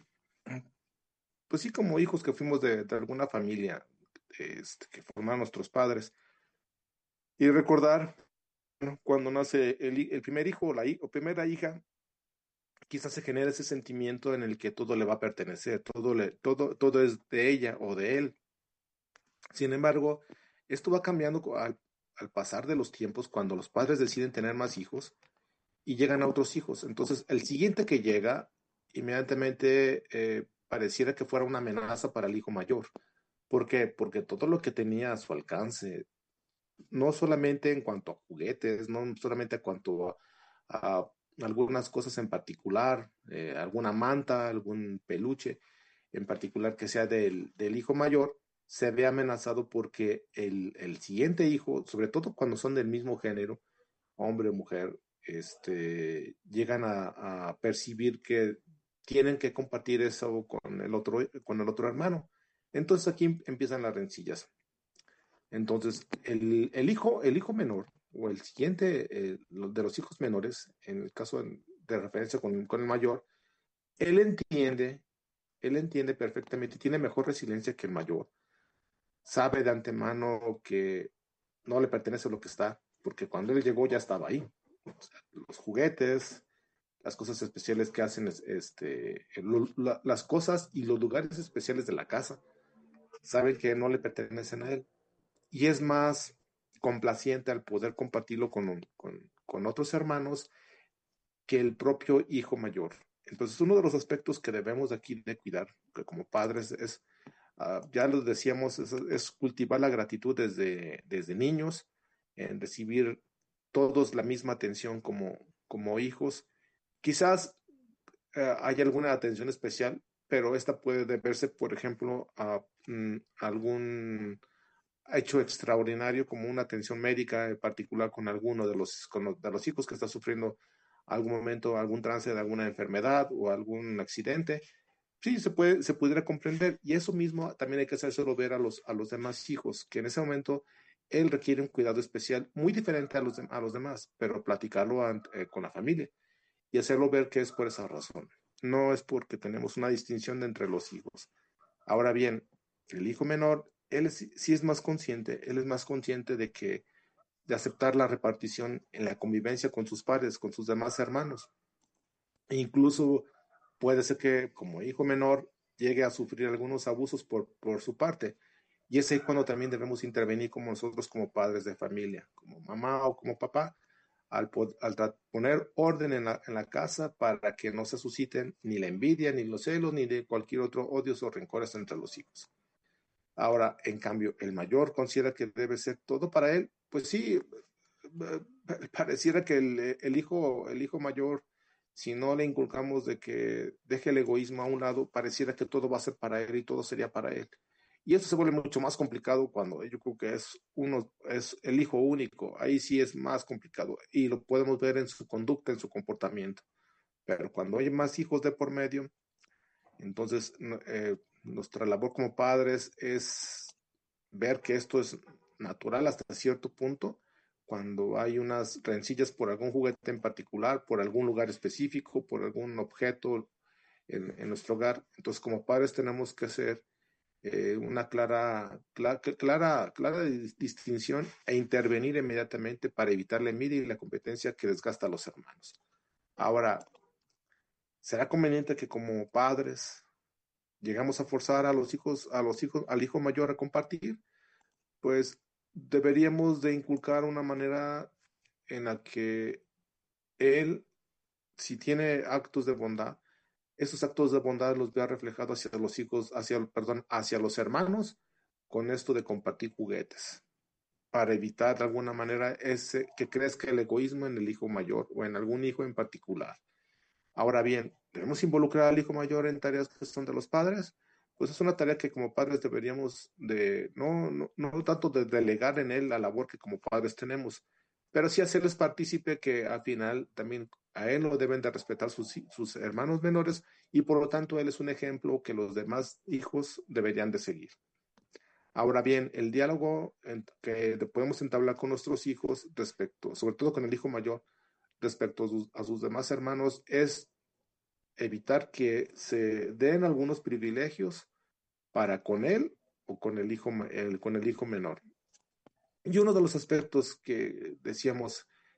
pues sí, como hijos que fuimos de, de alguna familia este, que formaron nuestros padres. Y recordar cuando nace el, el primer hijo o la o primera hija, quizás se genera ese sentimiento en el que todo le va a pertenecer, todo, le, todo, todo es de ella o de él. Sin embargo, esto va cambiando al, al pasar de los tiempos cuando los padres deciden tener más hijos y llegan a otros hijos. Entonces, el siguiente que llega, inmediatamente eh, pareciera que fuera una amenaza para el hijo mayor. ¿Por qué? Porque todo lo que tenía a su alcance, no solamente en cuanto a juguetes, no solamente en cuanto a, a algunas cosas en particular, eh, alguna manta, algún peluche en particular que sea del, del hijo mayor, se ve amenazado porque el, el siguiente hijo, sobre todo cuando son del mismo género, hombre o mujer, este, llegan a, a percibir que tienen que compartir eso con el otro, con el otro hermano. Entonces aquí empiezan las rencillas. Entonces, el, el hijo, el hijo menor, o el siguiente eh, de los hijos menores, en el caso de, de referencia con, con el mayor, él entiende, él entiende perfectamente, tiene mejor resiliencia que el mayor, sabe de antemano que no le pertenece lo que está, porque cuando él llegó ya estaba ahí. O sea, los juguetes, las cosas especiales que hacen, este, lo, la, las cosas y los lugares especiales de la casa, saben que no le pertenecen a él. Y es más complaciente al poder compartirlo con, con, con otros hermanos que el propio hijo mayor. Entonces, uno de los aspectos que debemos aquí de cuidar, que como padres es, uh, ya lo decíamos, es, es cultivar la gratitud desde, desde niños, en recibir todos la misma atención como, como hijos. Quizás uh, haya alguna atención especial, pero esta puede deberse, por ejemplo, a mm, algún hecho extraordinario como una atención médica en particular con alguno de los, con los, de los hijos que está sufriendo algún momento, algún trance de alguna enfermedad o algún accidente. Sí, se puede, se pudiera comprender, y eso mismo también hay que hacérselo ver a los, a los demás hijos, que en ese momento él requiere un cuidado especial muy diferente a los, de, a los demás, pero platicarlo a, eh, con la familia y hacerlo ver que es por esa razón. No es porque tenemos una distinción de entre los hijos. Ahora bien, el hijo menor, él sí, sí es más consciente, él es más consciente de que de aceptar la repartición en la convivencia con sus padres, con sus demás hermanos. E incluso puede ser que como hijo menor llegue a sufrir algunos abusos por, por su parte. Y es ahí cuando también debemos intervenir como nosotros como padres de familia, como mamá o como papá, al, al poner orden en la, en la casa para que no se susciten ni la envidia, ni los celos, ni de cualquier otro odio o rencores entre los hijos. Ahora, en cambio, el mayor considera que debe ser todo para él. Pues sí, pareciera que el, el, hijo, el hijo mayor, si no le inculcamos de que deje el egoísmo a un lado, pareciera que todo va a ser para él y todo sería para él. Y eso se vuelve mucho más complicado cuando yo creo que es uno, es el hijo único. Ahí sí es más complicado y lo podemos ver en su conducta, en su comportamiento. Pero cuando hay más hijos de por medio, entonces eh, nuestra labor como padres es ver que esto es natural hasta cierto punto, cuando hay unas rencillas por algún juguete en particular, por algún lugar específico, por algún objeto en, en nuestro hogar. Entonces, como padres tenemos que hacer eh, una clara, clara, clara, clara distinción e intervenir inmediatamente para evitar la envidia y la competencia que desgasta a los hermanos. Ahora, ¿será conveniente que como padres llegamos a forzar a los hijos, a los hijos, al hijo mayor a compartir? Pues deberíamos de inculcar una manera en la que él, si tiene actos de bondad, esos actos de bondad los vea reflejados hacia los hijos, hacia, perdón, hacia los hermanos, con esto de compartir juguetes, para evitar de alguna manera ese que crezca el egoísmo en el hijo mayor o en algún hijo en particular. Ahora bien, ¿debemos involucrar al hijo mayor en tareas que son de los padres? Pues es una tarea que como padres deberíamos de, no, no, no tanto de delegar en él la labor que como padres tenemos, pero sí hacerles partícipe que al final también a él lo deben de respetar sus, sus hermanos menores y por lo tanto él es un ejemplo que los demás hijos deberían de seguir. Ahora bien, el diálogo que podemos entablar con nuestros hijos respecto, sobre todo con el hijo mayor, respecto a sus, a sus demás hermanos, es evitar que se den algunos privilegios para con él o con el hijo, el, con el hijo menor. Y uno de los aspectos que decíamos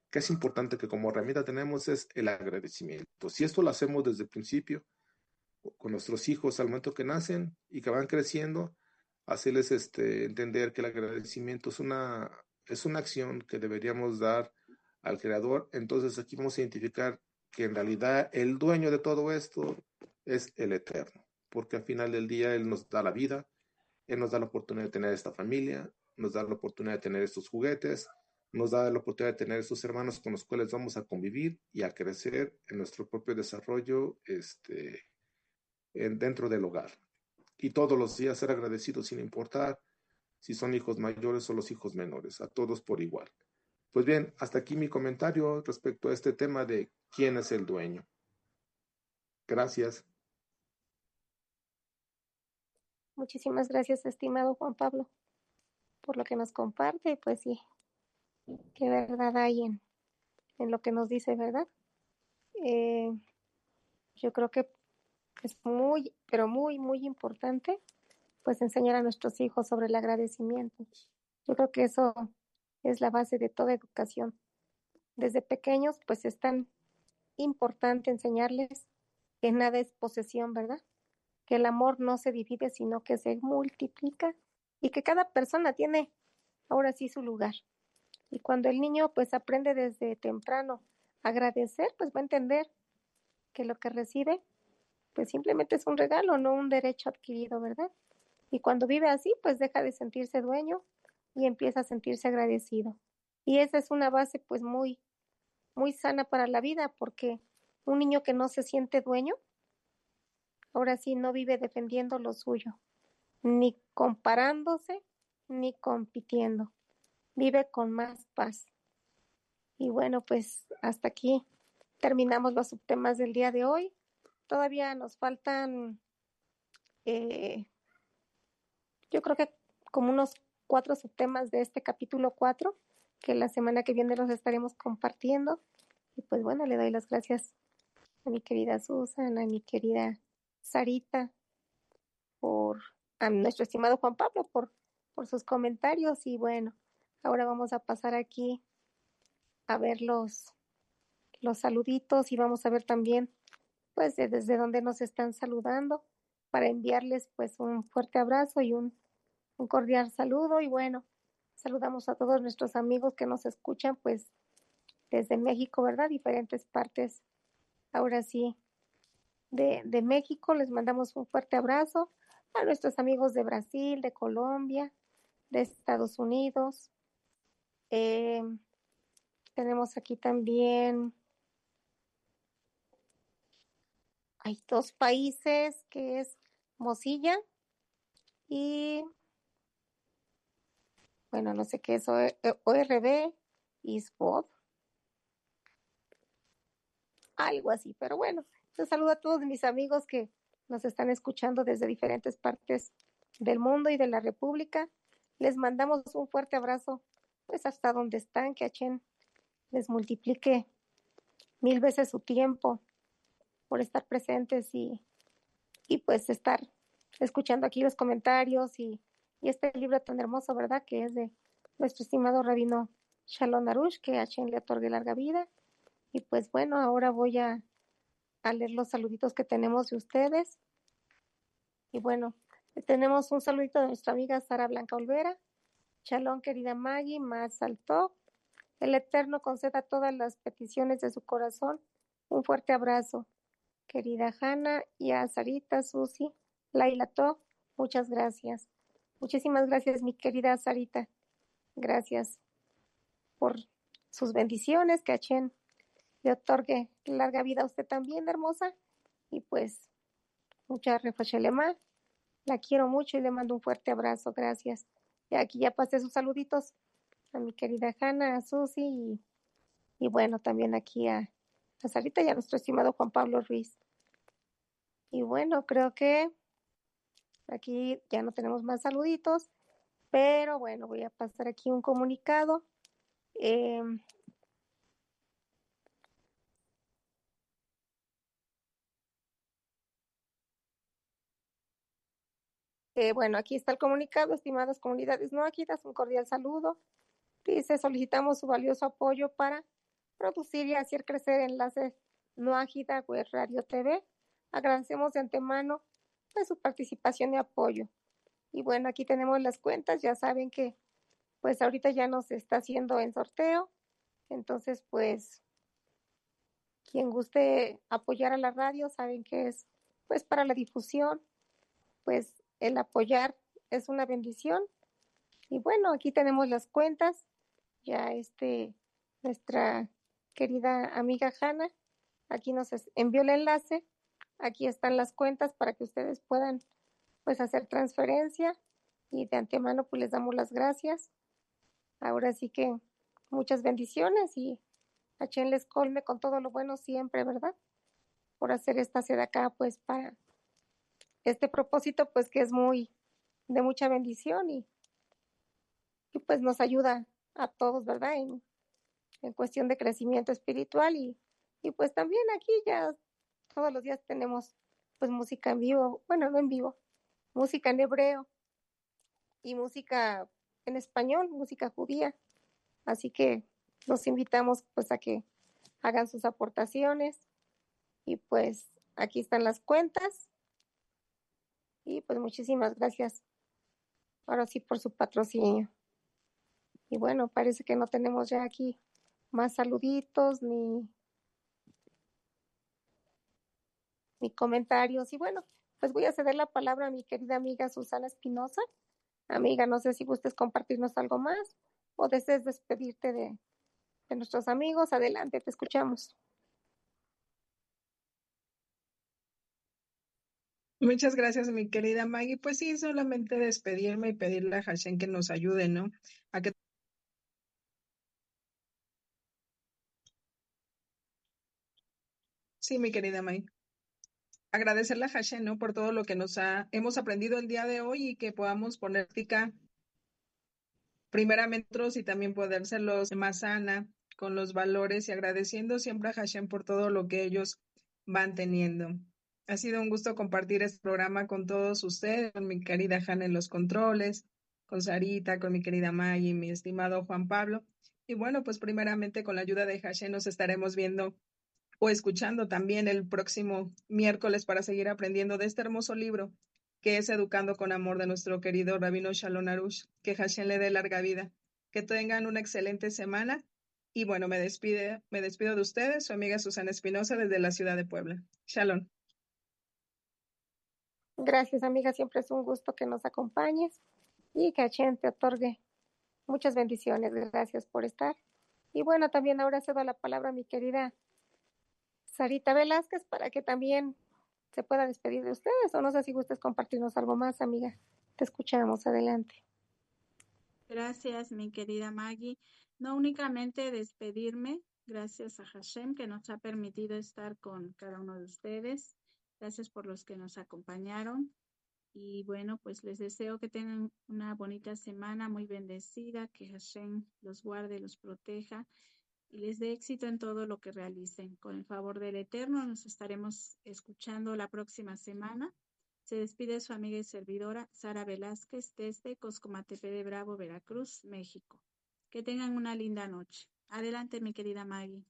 que es importante que como herramienta tenemos es el agradecimiento. Si esto lo hacemos desde el principio, con nuestros hijos al momento que nacen y que van creciendo, hacerles este, entender que el agradecimiento es una, es una acción que deberíamos dar al Creador. Entonces aquí vamos a identificar que en realidad el dueño de todo esto es el Eterno, porque al final del día Él nos da la vida, Él nos da la oportunidad de tener esta familia, nos da la oportunidad de tener estos juguetes, nos da la oportunidad de tener estos hermanos con los cuales vamos a convivir y a crecer en nuestro propio desarrollo este, en, dentro del hogar. Y todos los días ser agradecidos sin importar si son hijos mayores o los hijos menores, a todos por igual. Pues bien, hasta aquí mi comentario respecto a este tema de quién es el dueño. Gracias. Muchísimas gracias, estimado Juan Pablo, por lo que nos comparte. Pues sí, qué verdad hay en, en lo que nos dice, ¿verdad? Eh, yo creo que es muy, pero muy, muy importante, pues enseñar a nuestros hijos sobre el agradecimiento. Yo creo que eso es la base de toda educación. Desde pequeños, pues es tan importante enseñarles que nada es posesión, ¿verdad? Que el amor no se divide, sino que se multiplica y que cada persona tiene ahora sí su lugar. Y cuando el niño pues aprende desde temprano a agradecer, pues va a entender que lo que recibe pues simplemente es un regalo, no un derecho adquirido, ¿verdad? Y cuando vive así, pues deja de sentirse dueño y empieza a sentirse agradecido. Y esa es una base pues muy, muy sana para la vida, porque un niño que no se siente dueño, ahora sí no vive defendiendo lo suyo, ni comparándose, ni compitiendo. Vive con más paz. Y bueno, pues hasta aquí terminamos los subtemas del día de hoy. Todavía nos faltan, eh, yo creo que como unos cuatro subtemas de este capítulo cuatro, que la semana que viene los estaremos compartiendo. Y pues bueno, le doy las gracias a mi querida Susana, a mi querida Sarita, por a nuestro estimado Juan Pablo por, por sus comentarios. Y bueno, ahora vamos a pasar aquí a ver los, los saluditos y vamos a ver también pues de, desde dónde nos están saludando para enviarles pues un fuerte abrazo y un, un cordial saludo. Y bueno, saludamos a todos nuestros amigos que nos escuchan pues desde México, ¿verdad? Diferentes partes, ahora sí, de, de México. Les mandamos un fuerte abrazo a nuestros amigos de Brasil, de Colombia, de Estados Unidos. Eh, tenemos aquí también, hay dos países que es Mozilla y, bueno, no sé qué es, O R B y S P O D, algo así, pero bueno, un saludo a todos mis amigos que nos están escuchando desde diferentes partes del mundo y de la República. Les mandamos un fuerte abrazo, pues hasta donde están, que Achén les multiplique mil veces su tiempo por estar presentes y, y pues estar escuchando aquí los comentarios y, y este libro tan hermoso, ¿verdad? Que es de nuestro estimado rabino Shalom Arush, que Hashem le otorgue larga vida. Y pues bueno, ahora voy a, a leer los saluditos que tenemos de ustedes. Y bueno, tenemos un saludito de nuestra amiga Sara Blanca Olvera. Shalom, querida Maggie, más alto. El Eterno conceda todas las peticiones de su corazón. Un fuerte abrazo, querida Hanna, y a Sarita, Susi, Laila To, muchas gracias. Muchísimas gracias, mi querida Sarita. Gracias por sus bendiciones, que Hashem le otorgue larga vida a usted también, hermosa. Y pues, mucha refachelema. La quiero mucho y le mando un fuerte abrazo. Gracias. Y aquí ya pasé sus saluditos a mi querida Hanna, a Susi y, y bueno, también aquí a, a Sarita y a nuestro estimado Juan Pablo Ruiz. Y bueno, creo que aquí ya no tenemos más saluditos, pero bueno, voy a pasar aquí un comunicado. Eh, eh, bueno, aquí está el comunicado, estimadas comunidades no áquidas, un cordial saludo. Dice, solicitamos su valioso apoyo para producir y hacer crecer Enlace Noágida Web Radio T V. Agradecemos de antemano pues, su participación y apoyo. Y bueno, aquí tenemos las cuentas, ya saben que pues ahorita ya nos está haciendo en sorteo, entonces pues quien guste apoyar a la radio, saben que es pues para la difusión, pues el apoyar es una bendición. Y bueno, aquí tenemos las cuentas, ya este, nuestra querida amiga Hanna, aquí nos envió el enlace, aquí están las cuentas para que ustedes puedan pues hacer transferencia y de antemano pues les damos las gracias. Ahora sí que muchas bendiciones y Hachén les colme con todo lo bueno siempre, ¿verdad? Por hacer esta sede acá pues para este propósito pues que es muy de mucha bendición y, y pues nos ayuda a todos, ¿verdad? En, en cuestión de crecimiento espiritual y, y pues también aquí ya todos los días tenemos pues música en vivo, bueno, no en vivo, música en hebreo y música en español, música judía. Así que los invitamos pues a que hagan sus aportaciones y pues aquí están las cuentas y pues muchísimas gracias ahora sí por su patrocinio. Y bueno, parece que no tenemos ya aquí más saluditos ni, ni comentarios. Y bueno, pues voy a ceder la palabra a mi querida amiga Susana Espinosa. Amiga, no sé si gustes compartirnos algo más o desees despedirte de, de nuestros amigos. Adelante, te escuchamos. Muchas gracias, mi querida Maggie. Pues sí, solamente despedirme y pedirle a Hashem que nos ayude, ¿no? A que Sí, mi querida Maggie. Agradecerle a Hashem, ¿no? Por todo lo que nos ha, hemos aprendido el día de hoy y que podamos poner práctica primeramente nosotros y también podérselos más sana con los valores y agradeciendo siempre a Hashem por todo lo que ellos van teniendo. Ha sido un gusto compartir este programa con todos ustedes, con mi querida Hanna en los controles, con Sarita, con mi querida Maggie, mi estimado Juan Pablo. Y bueno, pues primeramente con la ayuda de Hashem nos estaremos viendo o escuchando también el próximo miércoles para seguir aprendiendo de este hermoso libro que es Educando con Amor de nuestro querido Rabino Shalom Arush. Que Hashem le dé larga vida. Que tengan una excelente semana. Y bueno, me despide, me despido de ustedes, su amiga Susana Espinosa desde la ciudad de Puebla. Shalom. Gracias, amiga. Siempre es un gusto que nos acompañes y que Hashem te otorgue muchas bendiciones. Gracias por estar. Y bueno, también ahora cedo la palabra a mi querida Sarita Velázquez para que también se pueda despedir de ustedes, o no sé si gustes compartirnos algo más, amiga. Te escuchamos, adelante. Gracias, mi querida Maggie. No únicamente despedirme, gracias a Hashem que nos ha permitido estar con cada uno de ustedes. Gracias por los que nos acompañaron. Y bueno, pues les deseo que tengan una bonita semana, muy bendecida, que Hashem los guarde, los proteja y les dé éxito en todo lo que realicen. Con el favor del Eterno nos estaremos escuchando la próxima semana. Se despide su amiga y servidora Sara Velázquez desde Coscomatepe de Bravo, Veracruz, México. Que tengan una linda noche. Adelante, mi querida Maggie.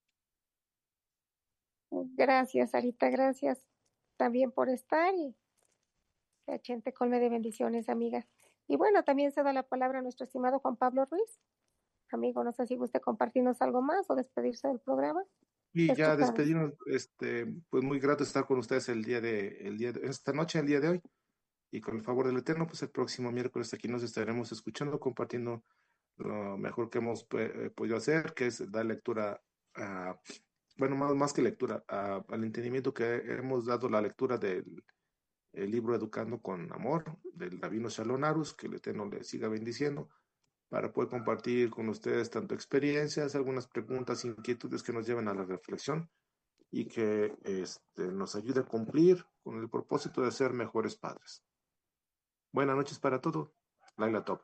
Gracias, Sarita, gracias también por estar y que Hashem te colme de bendiciones, amiga. Y bueno, también se da la palabra a nuestro estimado Juan Pablo Ruiz. Amigo, no sé si guste compartirnos algo más o despedirse del programa. Y ya despedimos, este, pues muy grato estar con ustedes el día de, el día de, esta noche, el día de hoy. Y con el favor del Eterno, pues el próximo miércoles aquí nos estaremos escuchando, compartiendo lo mejor que hemos eh, podido hacer, que es dar lectura a, bueno, más, más que lectura, a, al entendimiento que hemos dado la lectura del el libro Educando con Amor, del Rabino Shalom Arush, que el Eterno le siga bendiciendo, para poder compartir con ustedes tanto experiencias, algunas preguntas, inquietudes que nos lleven a la reflexión y que este, nos ayude a cumplir con el propósito de ser mejores padres. Buenas noches para todos. Laila Top.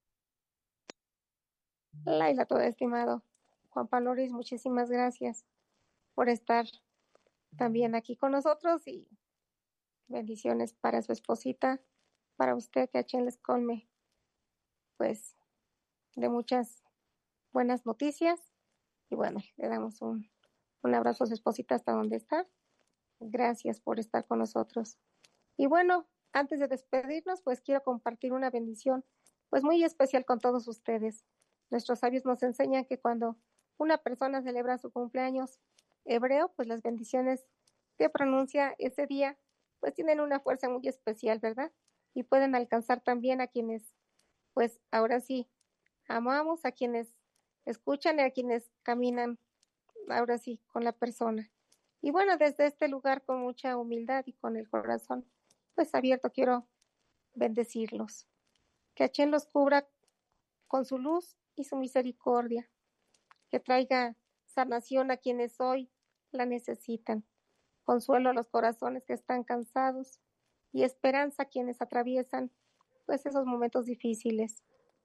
Laila, todo estimado Juan Pablo Ruiz, muchísimas gracias por estar también aquí con nosotros y bendiciones para su esposita, para usted, que Hashem les colme pues de muchas buenas noticias Y bueno, le damos un, un abrazo a su esposita hasta donde está. Gracias por estar con nosotros. Y bueno, antes de despedirnos, pues quiero compartir una bendición pues muy especial con todos ustedes. Nuestros sabios nos enseñan que cuando una persona celebra su cumpleaños hebreo, pues las bendiciones que pronuncia ese día pues tienen una fuerza muy especial, ¿verdad? Y pueden alcanzar también a quienes pues ahora sí amamos, a quienes escuchan y a quienes caminan ahora sí con la persona. Y bueno, desde este lugar con mucha humildad y con el corazón pues abierto quiero bendecirlos. Que Hachén los cubra con su luz y su misericordia, que traiga sanación a quienes hoy la necesitan, consuelo a los corazones que están cansados y esperanza a quienes atraviesan pues esos momentos difíciles.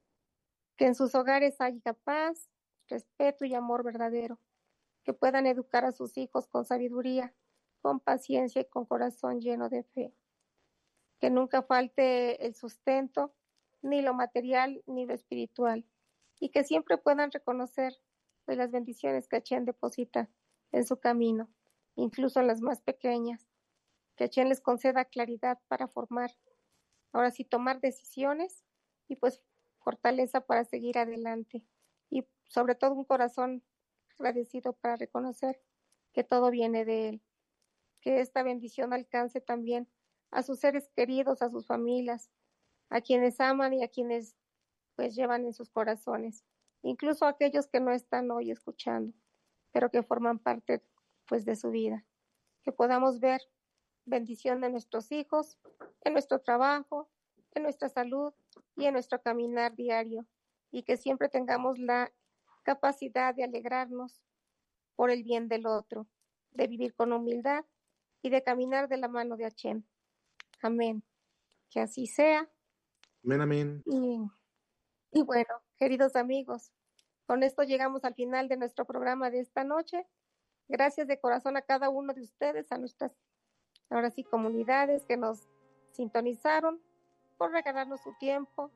Que en sus hogares haya paz, respeto y amor verdadero, que puedan educar a sus hijos con sabiduría, con paciencia y con corazón lleno de fe. Que nunca falte el sustento, ni lo material ni lo espiritual, y que siempre puedan reconocer pues, las bendiciones que Hachén deposita en su camino, incluso en las más pequeñas. Que Hachén les conceda claridad para formar, ahora sí tomar decisiones y pues fortaleza para seguir adelante, y sobre todo un corazón agradecido para reconocer que todo viene de él. Que esta bendición alcance también a sus seres queridos, a sus familias, a quienes aman y a quienes pues llevan en sus corazones, incluso a aquellos que no están hoy escuchando, pero que forman parte pues de su vida. Que podamos ver bendición de nuestros hijos, en nuestro trabajo, en nuestra salud y en nuestro caminar diario, y que siempre tengamos la capacidad de alegrarnos por el bien del otro, de vivir con humildad y de caminar de la mano de Hachén. Amén. Que así sea. Amén, amén. Y, y bueno, queridos amigos, con esto llegamos al final de nuestro programa de esta noche. Gracias de corazón a cada uno de ustedes, a nuestras, ahora sí, comunidades que nos sintonizaron, por regalarnos su tiempo,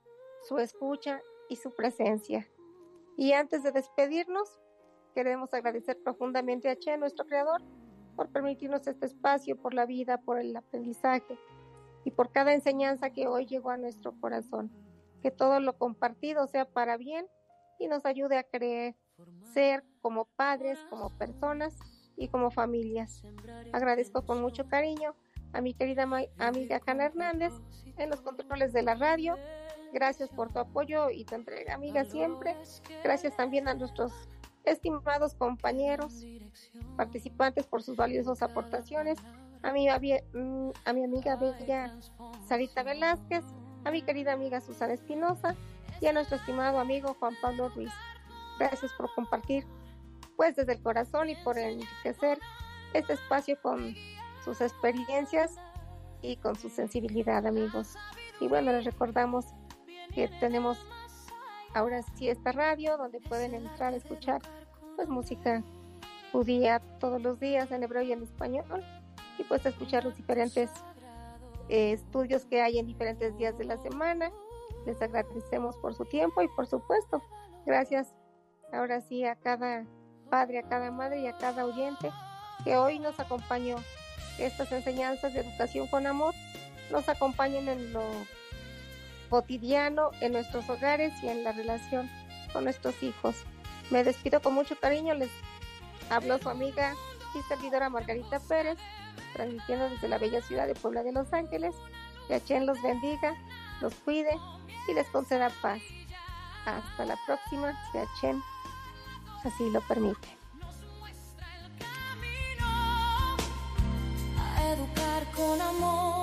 su escucha y su presencia. Y antes de despedirnos, queremos agradecer profundamente a Hachén, nuestro creador, por permitirnos este espacio, por la vida, por el aprendizaje y por cada enseñanza que hoy llegó a nuestro corazón. Que todo lo compartido sea para bien y nos ayude a creer, ser como padres, como personas y como familias. Agradezco con mucho cariño a mi querida ma- amiga Hanna Hernández en los controles de la radio. Gracias por tu apoyo y tu entrega, amiga, siempre. Gracias también a nuestros estimados compañeros, participantes por sus valiosas aportaciones, a mi, a mi amiga bella Sarita Velázquez, a mi querida amiga Susana Espinosa y a nuestro estimado amigo Juan Pablo Ruiz. Gracias por compartir pues desde el corazón y por enriquecer este espacio con sus experiencias y con su sensibilidad, amigos. Y bueno, les recordamos que tenemos ahora sí esta radio donde pueden entrar a escuchar pues música judía todos los días en hebreo y en español, y pues escuchar los diferentes eh, estudios que hay en diferentes días de la semana. Les agradecemos por su tiempo y por supuesto gracias ahora sí a cada padre, a cada madre y a cada oyente que hoy nos acompañó. Estas enseñanzas de educación con amor nos acompañen en lo cotidiano, en nuestros hogares y en la relación con nuestros hijos. Me despido con mucho cariño, les habló su amiga y servidora Margarita Pérez, transmitiendo desde la bella ciudad de Puebla de Los Ángeles. Que Hachén los bendiga, los cuide y les conceda paz. Hasta la próxima, si Hachén así lo permite. A educar con amor.